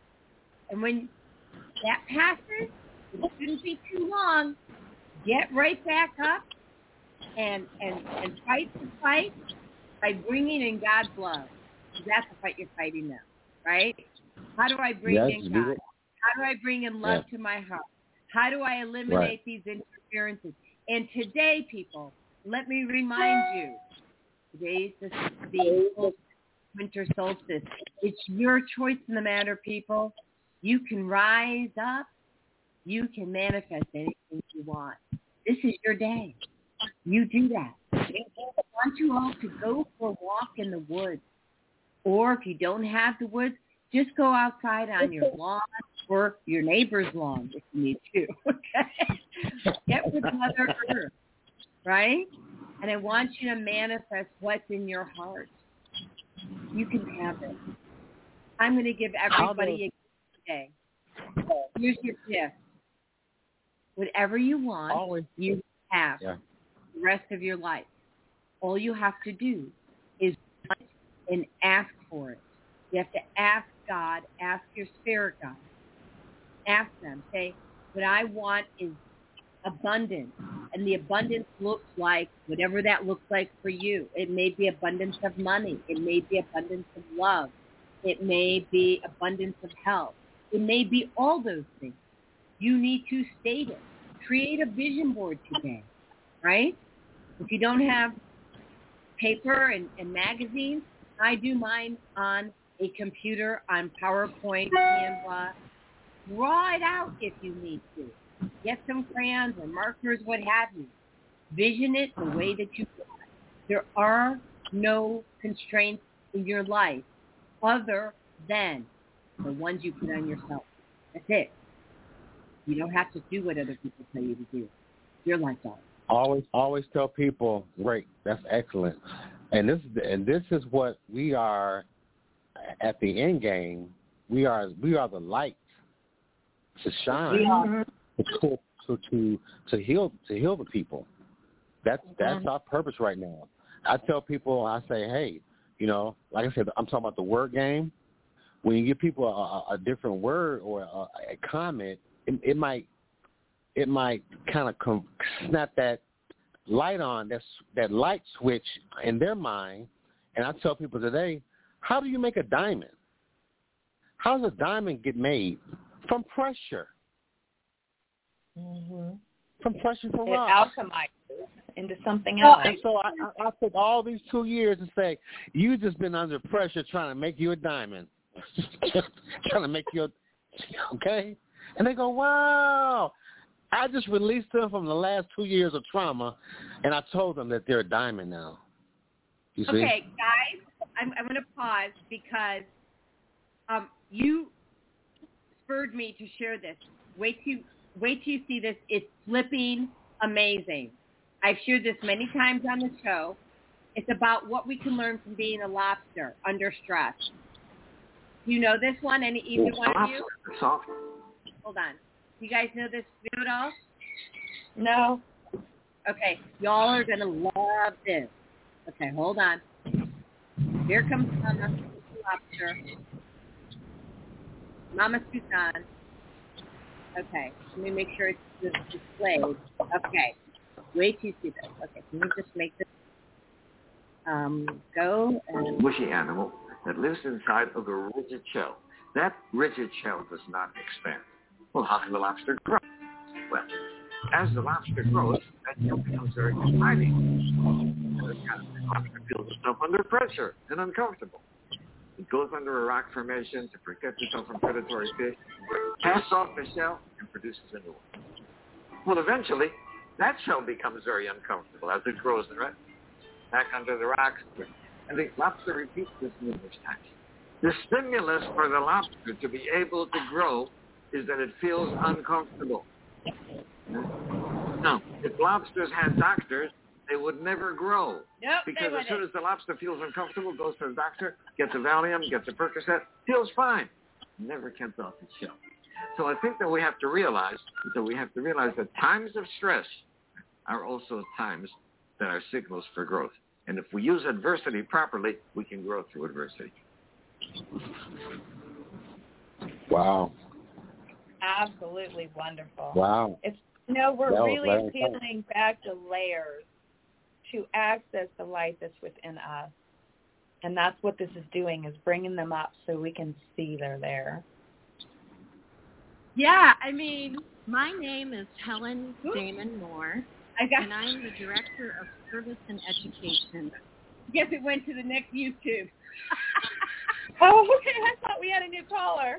And when that passes, it shouldn't be too long. Get right back up and fight the fight by bringing in God's love. That's the fight you're fighting now, right? How do I bring in God? How do I bring in love to my heart? How do I eliminate these interferences? And today, people, let me remind you, today's the winter solstice. It's your choice in the matter, people. You can rise up. You can manifest anything you want. This is your day. You do that. I want you all to go for a walk in the woods. Or if you don't have the woods, just go outside on your lawn or your neighbor's lawn if you need to. Okay? Get with Mother Earth, right? And I want you to manifest what's in your heart. You can have it. I'm going to give everybody a gift today. Here's your gift. Whatever you want, you have the rest of your life. All you have to do is want and ask for it. You have to ask God, ask your spirit guide. Ask them. Say, what I want is abundance. And the abundance looks like whatever that looks like for you. It may be abundance of money. It may be abundance of love. It may be abundance of health. It may be all those things. You need to state it. Create a vision board today, right? If you don't have paper and magazines, I do mine on a computer, on PowerPoint, Canva. Draw it out if you need to. Get some crayons or markers, what have you. Vision it the way that you want. There are no constraints in your life other than the ones you put on yourself. That's it. You don't have to do what other people tell you to do. Your life, darling. Always tell people, great, that's excellent. And this is what we are at the end game. We are the light to shine, to heal the people. That's our purpose right now. I tell people, I say, hey, like I said, I'm talking about the word game. When you give people a different word or a comment, it might kind of snap that light on, that light switch in their mind. And I tell people today, how do you make a diamond? How does a diamond get made? From pressure. Mm-hmm. From pressure from it rock. It alchemizes into something else. And so I took all these 2 years to say, you just been under pressure trying to make you a diamond. Trying to make you okay? And they go, wow. I just released them from the last 2 years of trauma, and I told them that they're a diamond now. You see? Okay, guys, I'm going to pause because you spurred me to share this. Wait till you see this. It's flipping amazing. I've shared this many times on the show. It's about what we can learn from being a lobster under stress. Do you know this one? Either one of you? Hold on. You guys know this video at all? No. Okay. Y'all are going to love this. Okay, hold on. Here comes Mama Lobster. Mama Susan. Okay, let me make sure it's displayed. Okay, wait till you see this. Okay, let me just make this go. And mushy animal that lives inside of a rigid shell. That rigid shell does not expand. Well, how can the lobster grow? Well, as the lobster grows, that shell becomes very confining. The lobster feels itself under pressure and uncomfortable. It goes under a rock formation to protect itself from predatory fish, casts off the shell, and produces a new one. Well, eventually, that shell becomes very uncomfortable as it grows back under the rocks. And the lobster repeats this numerous times. The stimulus for the lobster to be able to grow is that it feels uncomfortable. Now, if lobsters had doctors, they would never grow. Nope, because as soon as the lobster feels uncomfortable, goes to the doctor, gets a Valium, gets a Percocet, feels fine. Never gets off its shell. So I think that we have to realize that times of stress are also times that are signals for growth. And if we use adversity properly, we can grow through adversity. Wow. Absolutely wonderful. Wow. It's we're really peeling back the layers to access the light that's within us. And that's what this is doing, is bringing them up so we can see they're there. Yeah, I mean, my name is Helen Damon Moore, and I'm the Director of Service and Education. Guess it went to the next YouTube. Oh, okay. I thought we had a new caller.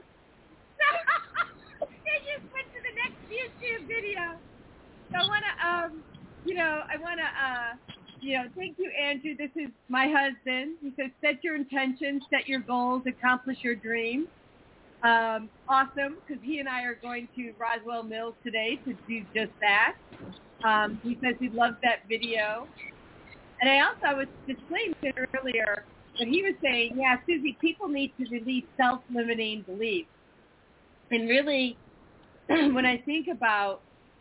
They just went to the next YouTube video. So I want to, thank you, Andrew. This is my husband. He says, set your intentions, set your goals, accomplish your dreams. Awesome, because he and I are going to Roswell Mills today to do just that. He says he loves that video. And I was displaying it earlier, but he was saying, yeah, Susie, people need to release self-limiting beliefs. And really, when I think about,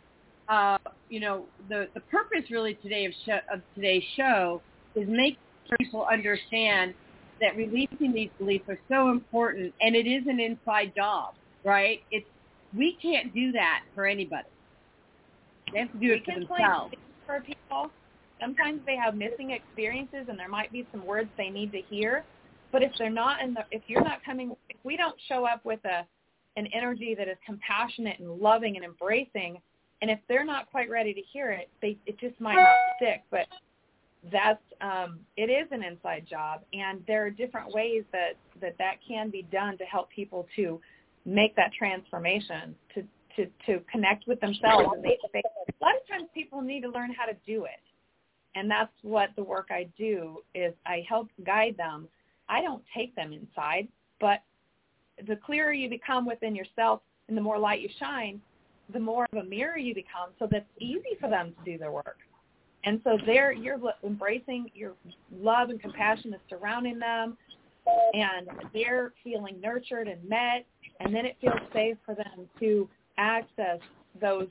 the purpose really today of today's show is making people understand that releasing these beliefs are so important, and it is an inside job, right? We can't do that for anybody. They have to do it for themselves. For people, sometimes they have missing experiences, and there might be some words they need to hear. But if we don't show up with an energy that is compassionate and loving and embracing, and if they're not quite ready to hear it, it just might not stick. But it is an inside job, and there are different ways that can be done to help people to make that transformation, to connect with themselves. And a lot of times people need to learn how to do it, and that's what the work I do is. I help guide them. I don't take them inside, but the clearer you become within yourself and the more light you shine, the more of a mirror you become, so that's easy for them to do their work. And so you're embracing your love and compassion is surrounding them, and they're feeling nurtured and met, and then it feels safe for them to access those,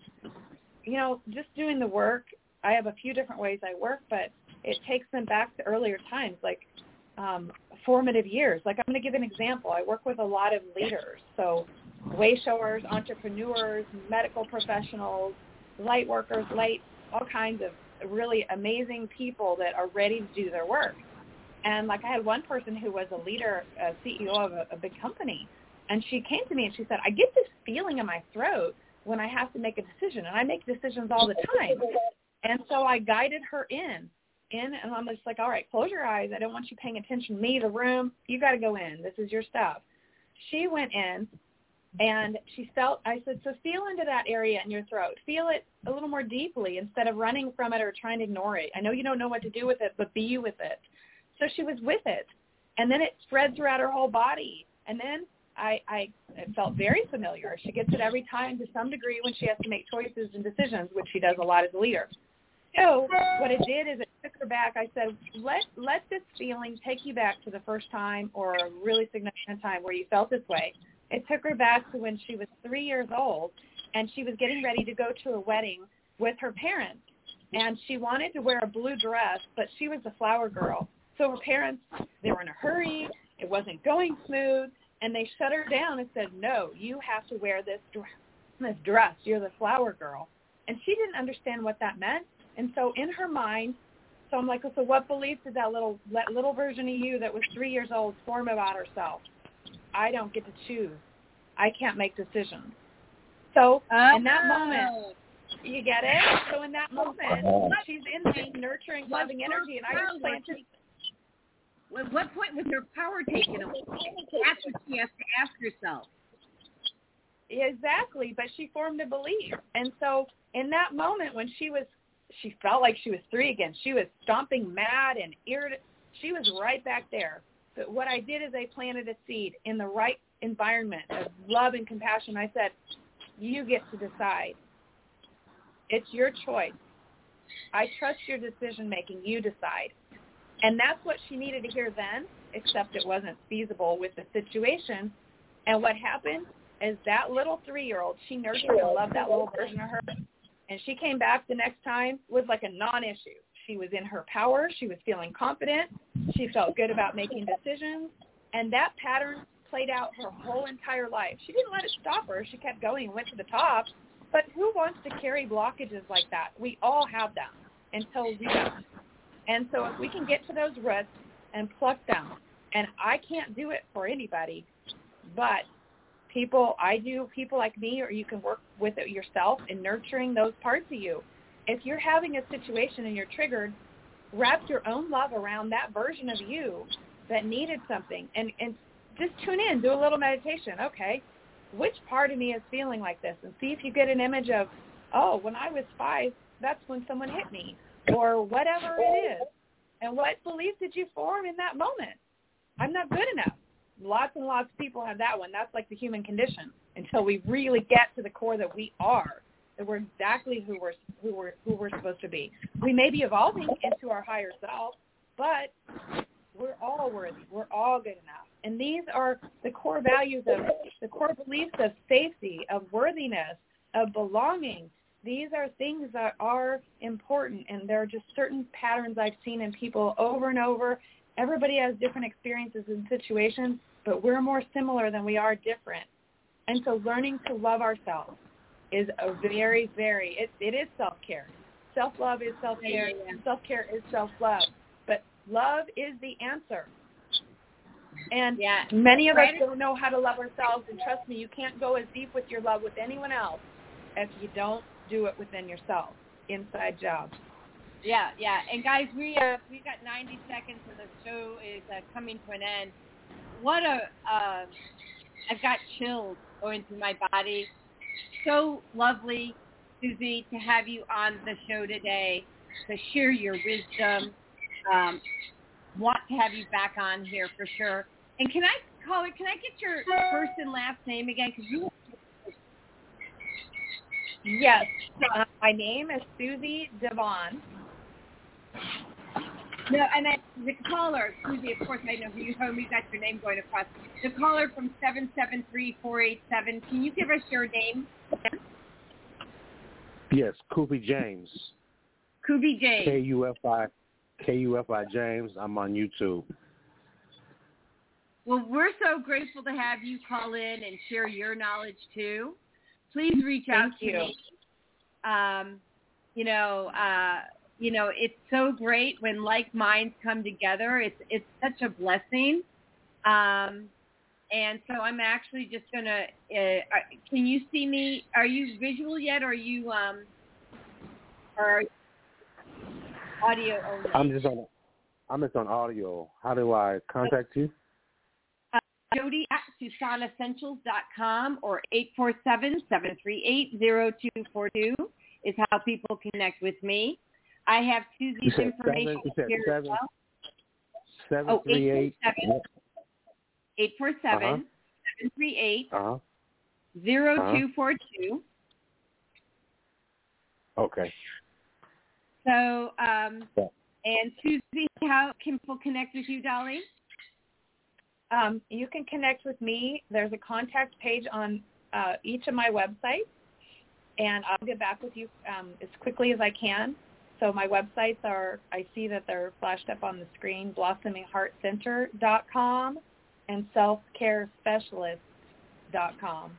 just doing the work. I have a few different ways I work, but it takes them back to earlier times, like formative years. Like, I'm going to give an example. I work with a lot of leaders, so way showers, entrepreneurs, medical professionals, light workers, all kinds of really amazing people that are ready to do their work. And like, I had one person who was a leader, a CEO of a big company, and she came to me and she said, I get this feeling in my throat when I have to make a decision, and I make decisions all the time. And so I guided her in, and I'm just like, all right, close your eyes. I don't want you paying attention to me, the room. You got to go in. This is your stuff. She went in, and I said, so feel into that area in your throat. Feel it a little more deeply instead of running from it or trying to ignore it. I know you don't know what to do with it, but be with it. So she was with it. And then it spread throughout her whole body. And then it felt very familiar. She gets it every time to some degree when she has to make choices and decisions, which she does a lot as a leader. So what it did is it took her back. I said, let this feeling take you back to the first time or a really significant time where you felt this way. It took her back to when she was 3 years old, and she was getting ready to go to a wedding with her parents. And she wanted to wear a blue dress, but she was a flower girl. So her parents, they were in a hurry. It wasn't going smooth. And they shut her down and said, no, you have to wear this dress. You're the flower girl. And she didn't understand what that meant. And so in her mind, so I'm like, so what belief did that little version of you that was 3 years old form about herself? I don't get to choose. I can't make decisions. So in that moment, you get it? So in that moment, she's in the nurturing, loving energy, and I just planted. At what point was her power taken away? That's what she has to ask herself. Exactly, but she formed a belief. And so in that moment when she felt like she was 3 again. She was stomping mad and irritated. She was right back there. But what I did is I planted a seed in the right environment of love and compassion. I said, you get to decide. It's your choice. I trust your decision making. You decide. And that's what she needed to hear then, except it wasn't feasible with the situation. And what happened is that little 3-year-old, she nurtured and loved that little version of her. And she came back the next time with like a non-issue. She was in her power. She was feeling confident. She felt good about making decisions. And that pattern played out her whole entire life. She didn't let it stop her. She kept going and went to the top. But who wants to carry blockages like that? We all have them until we don't. And so if we can get to those roots and pluck them, and I can't do it for anybody, but people like me, or you can work with it yourself in nurturing those parts of you. If you're having a situation and you're triggered, wrap your own love around that version of you that needed something, and just tune in, do a little meditation. Okay, which part of me is feeling like this? And see if you get an image of, oh, when I was 5, that's when someone hit me, or whatever it is. And what belief did you form in that moment? I'm not good enough. Lots and lots of people have that one. That's like the human condition until we really get to the core that we are, that we're exactly who we're supposed to be. We may be evolving into our higher self, but we're all worthy. We're all good enough. And these are the core values of the core beliefs of safety, of worthiness, of belonging. These are things that are important, and there are just certain patterns I've seen in people over and over. Everybody has different experiences and situations, but we're more similar than we are different. And so learning to love ourselves is a very, very, it is self-care. Self-love is self-care. Yeah. Self-care is self-love. But love is the answer. And many of us don't know how to love ourselves. And trust me, you can't go as deep with your love with anyone else if you don't do it within yourself. Inside job. Yeah. And guys, we got 90 seconds and the show is coming to an end. I've got chills going through my body. So lovely, Susie, to have you on the show today to share your wisdom. Want to have you back on here for sure. And can I get your first and last name again? Yes. My name is Susie Devon. No, and then the caller, Susie, of course, I know who you told me got your name going across. The caller from 773-487, can you give us your name again? Yes, Kufi James. Kufi James. K-U-F-I James. I'm on YouTube. Well, we're so grateful to have you call in and share your knowledge, too. Please reach out to me. It's so great when like minds come together. It's such a blessing. And so I'm actually just going to, can you see me? Are you visual yet? Or are you, or audio only? I'm just on audio. How do I contact you? Jody at SusanEssentials.com or 847-738-0242 is how people connect with me. I have Susie's information here as well. 847-738-0242. Okay. So, and Susie, how can people connect with you, Dolly? You can connect with me. There's a contact page on each of my websites, and I'll get back with you as quickly as I can. So my websites are, I see that they're flashed up on the screen, blossomingheartcenter.com and selfcarespecialist.com.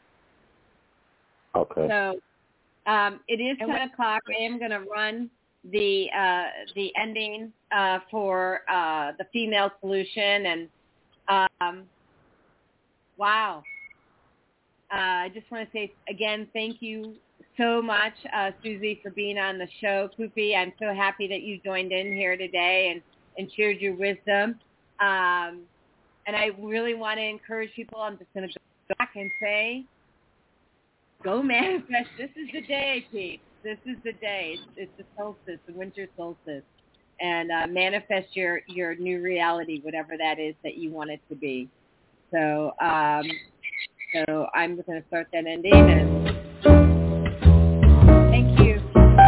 Okay. So it is 10 o'clock. I am going to run the ending for the Female Solution. And wow. I just want to say again, thank you so much, Susie, for being on the show. Kufi, I'm so happy that you joined in here today and shared your wisdom. And I really want to encourage people. I'm just going to go back and say, go manifest. This is the day, Pete. This is the day. It's the solstice, the winter solstice. And manifest your new reality, whatever that is that you want it to be. So so I'm going to start that ending. And thank you.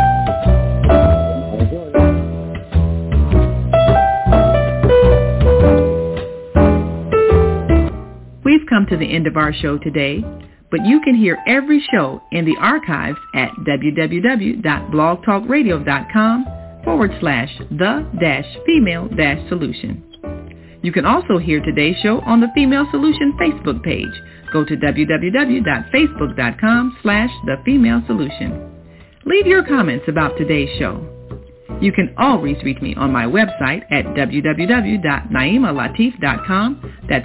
We've come to the end of our show today, but you can hear every show in the archives at www.blogtalkradio.com/the-female-solution. You can also hear today's show on the Female Solution Facebook page. Go to www.facebook.com/thefemalesolution. Leave your comments about today's show. You can always reach me on my website at www.naimalatif.com. That's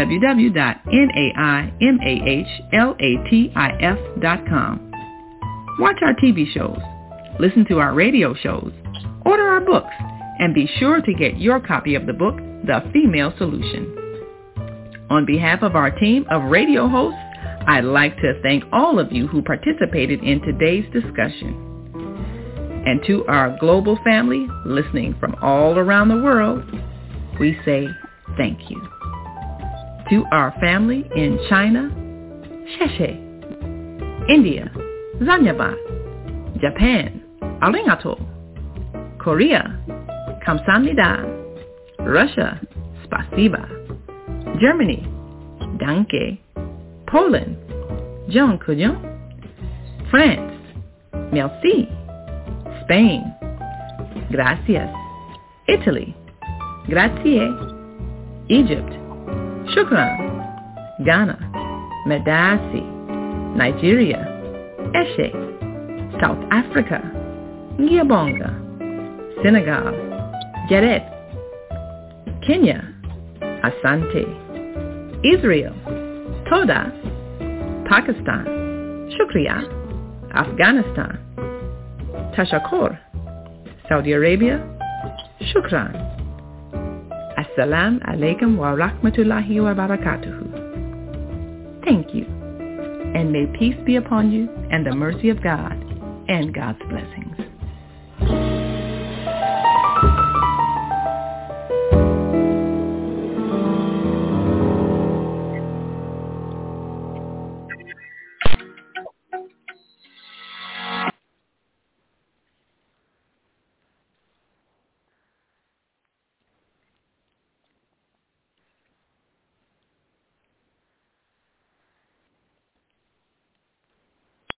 www.naimalatif.com. Watch our TV shows, listen to our radio shows, order our books, and be sure to get your copy of the book, The Female Solution. On behalf of our team of radio hosts, I'd like to thank all of you who participated in today's discussion. And to our global family listening from all around the world, we say thank you. To our family in China, Sheshe, India, Zanyaba, Japan, Arigato, Korea, Kamsahamnida, Russia, Spasiba, Germany, Danke, Poland, Jean Couillon, France, Merci, Spain, Gracias, Italy, Grazie, Egypt, Shukran, Ghana, Medasi, Nigeria, Eshe, South Africa, Ngiyabonga, Senegal, Jaret, Kenya, Asante, Israel, Toda, Pakistan, Shukriya, Afghanistan, Tashakkur, Saudi Arabia, Shukran. Assalamu alaikum wa rahmatullahi wa barakatuhu. Thank you, and may peace be upon you and the mercy of God and God's blessing.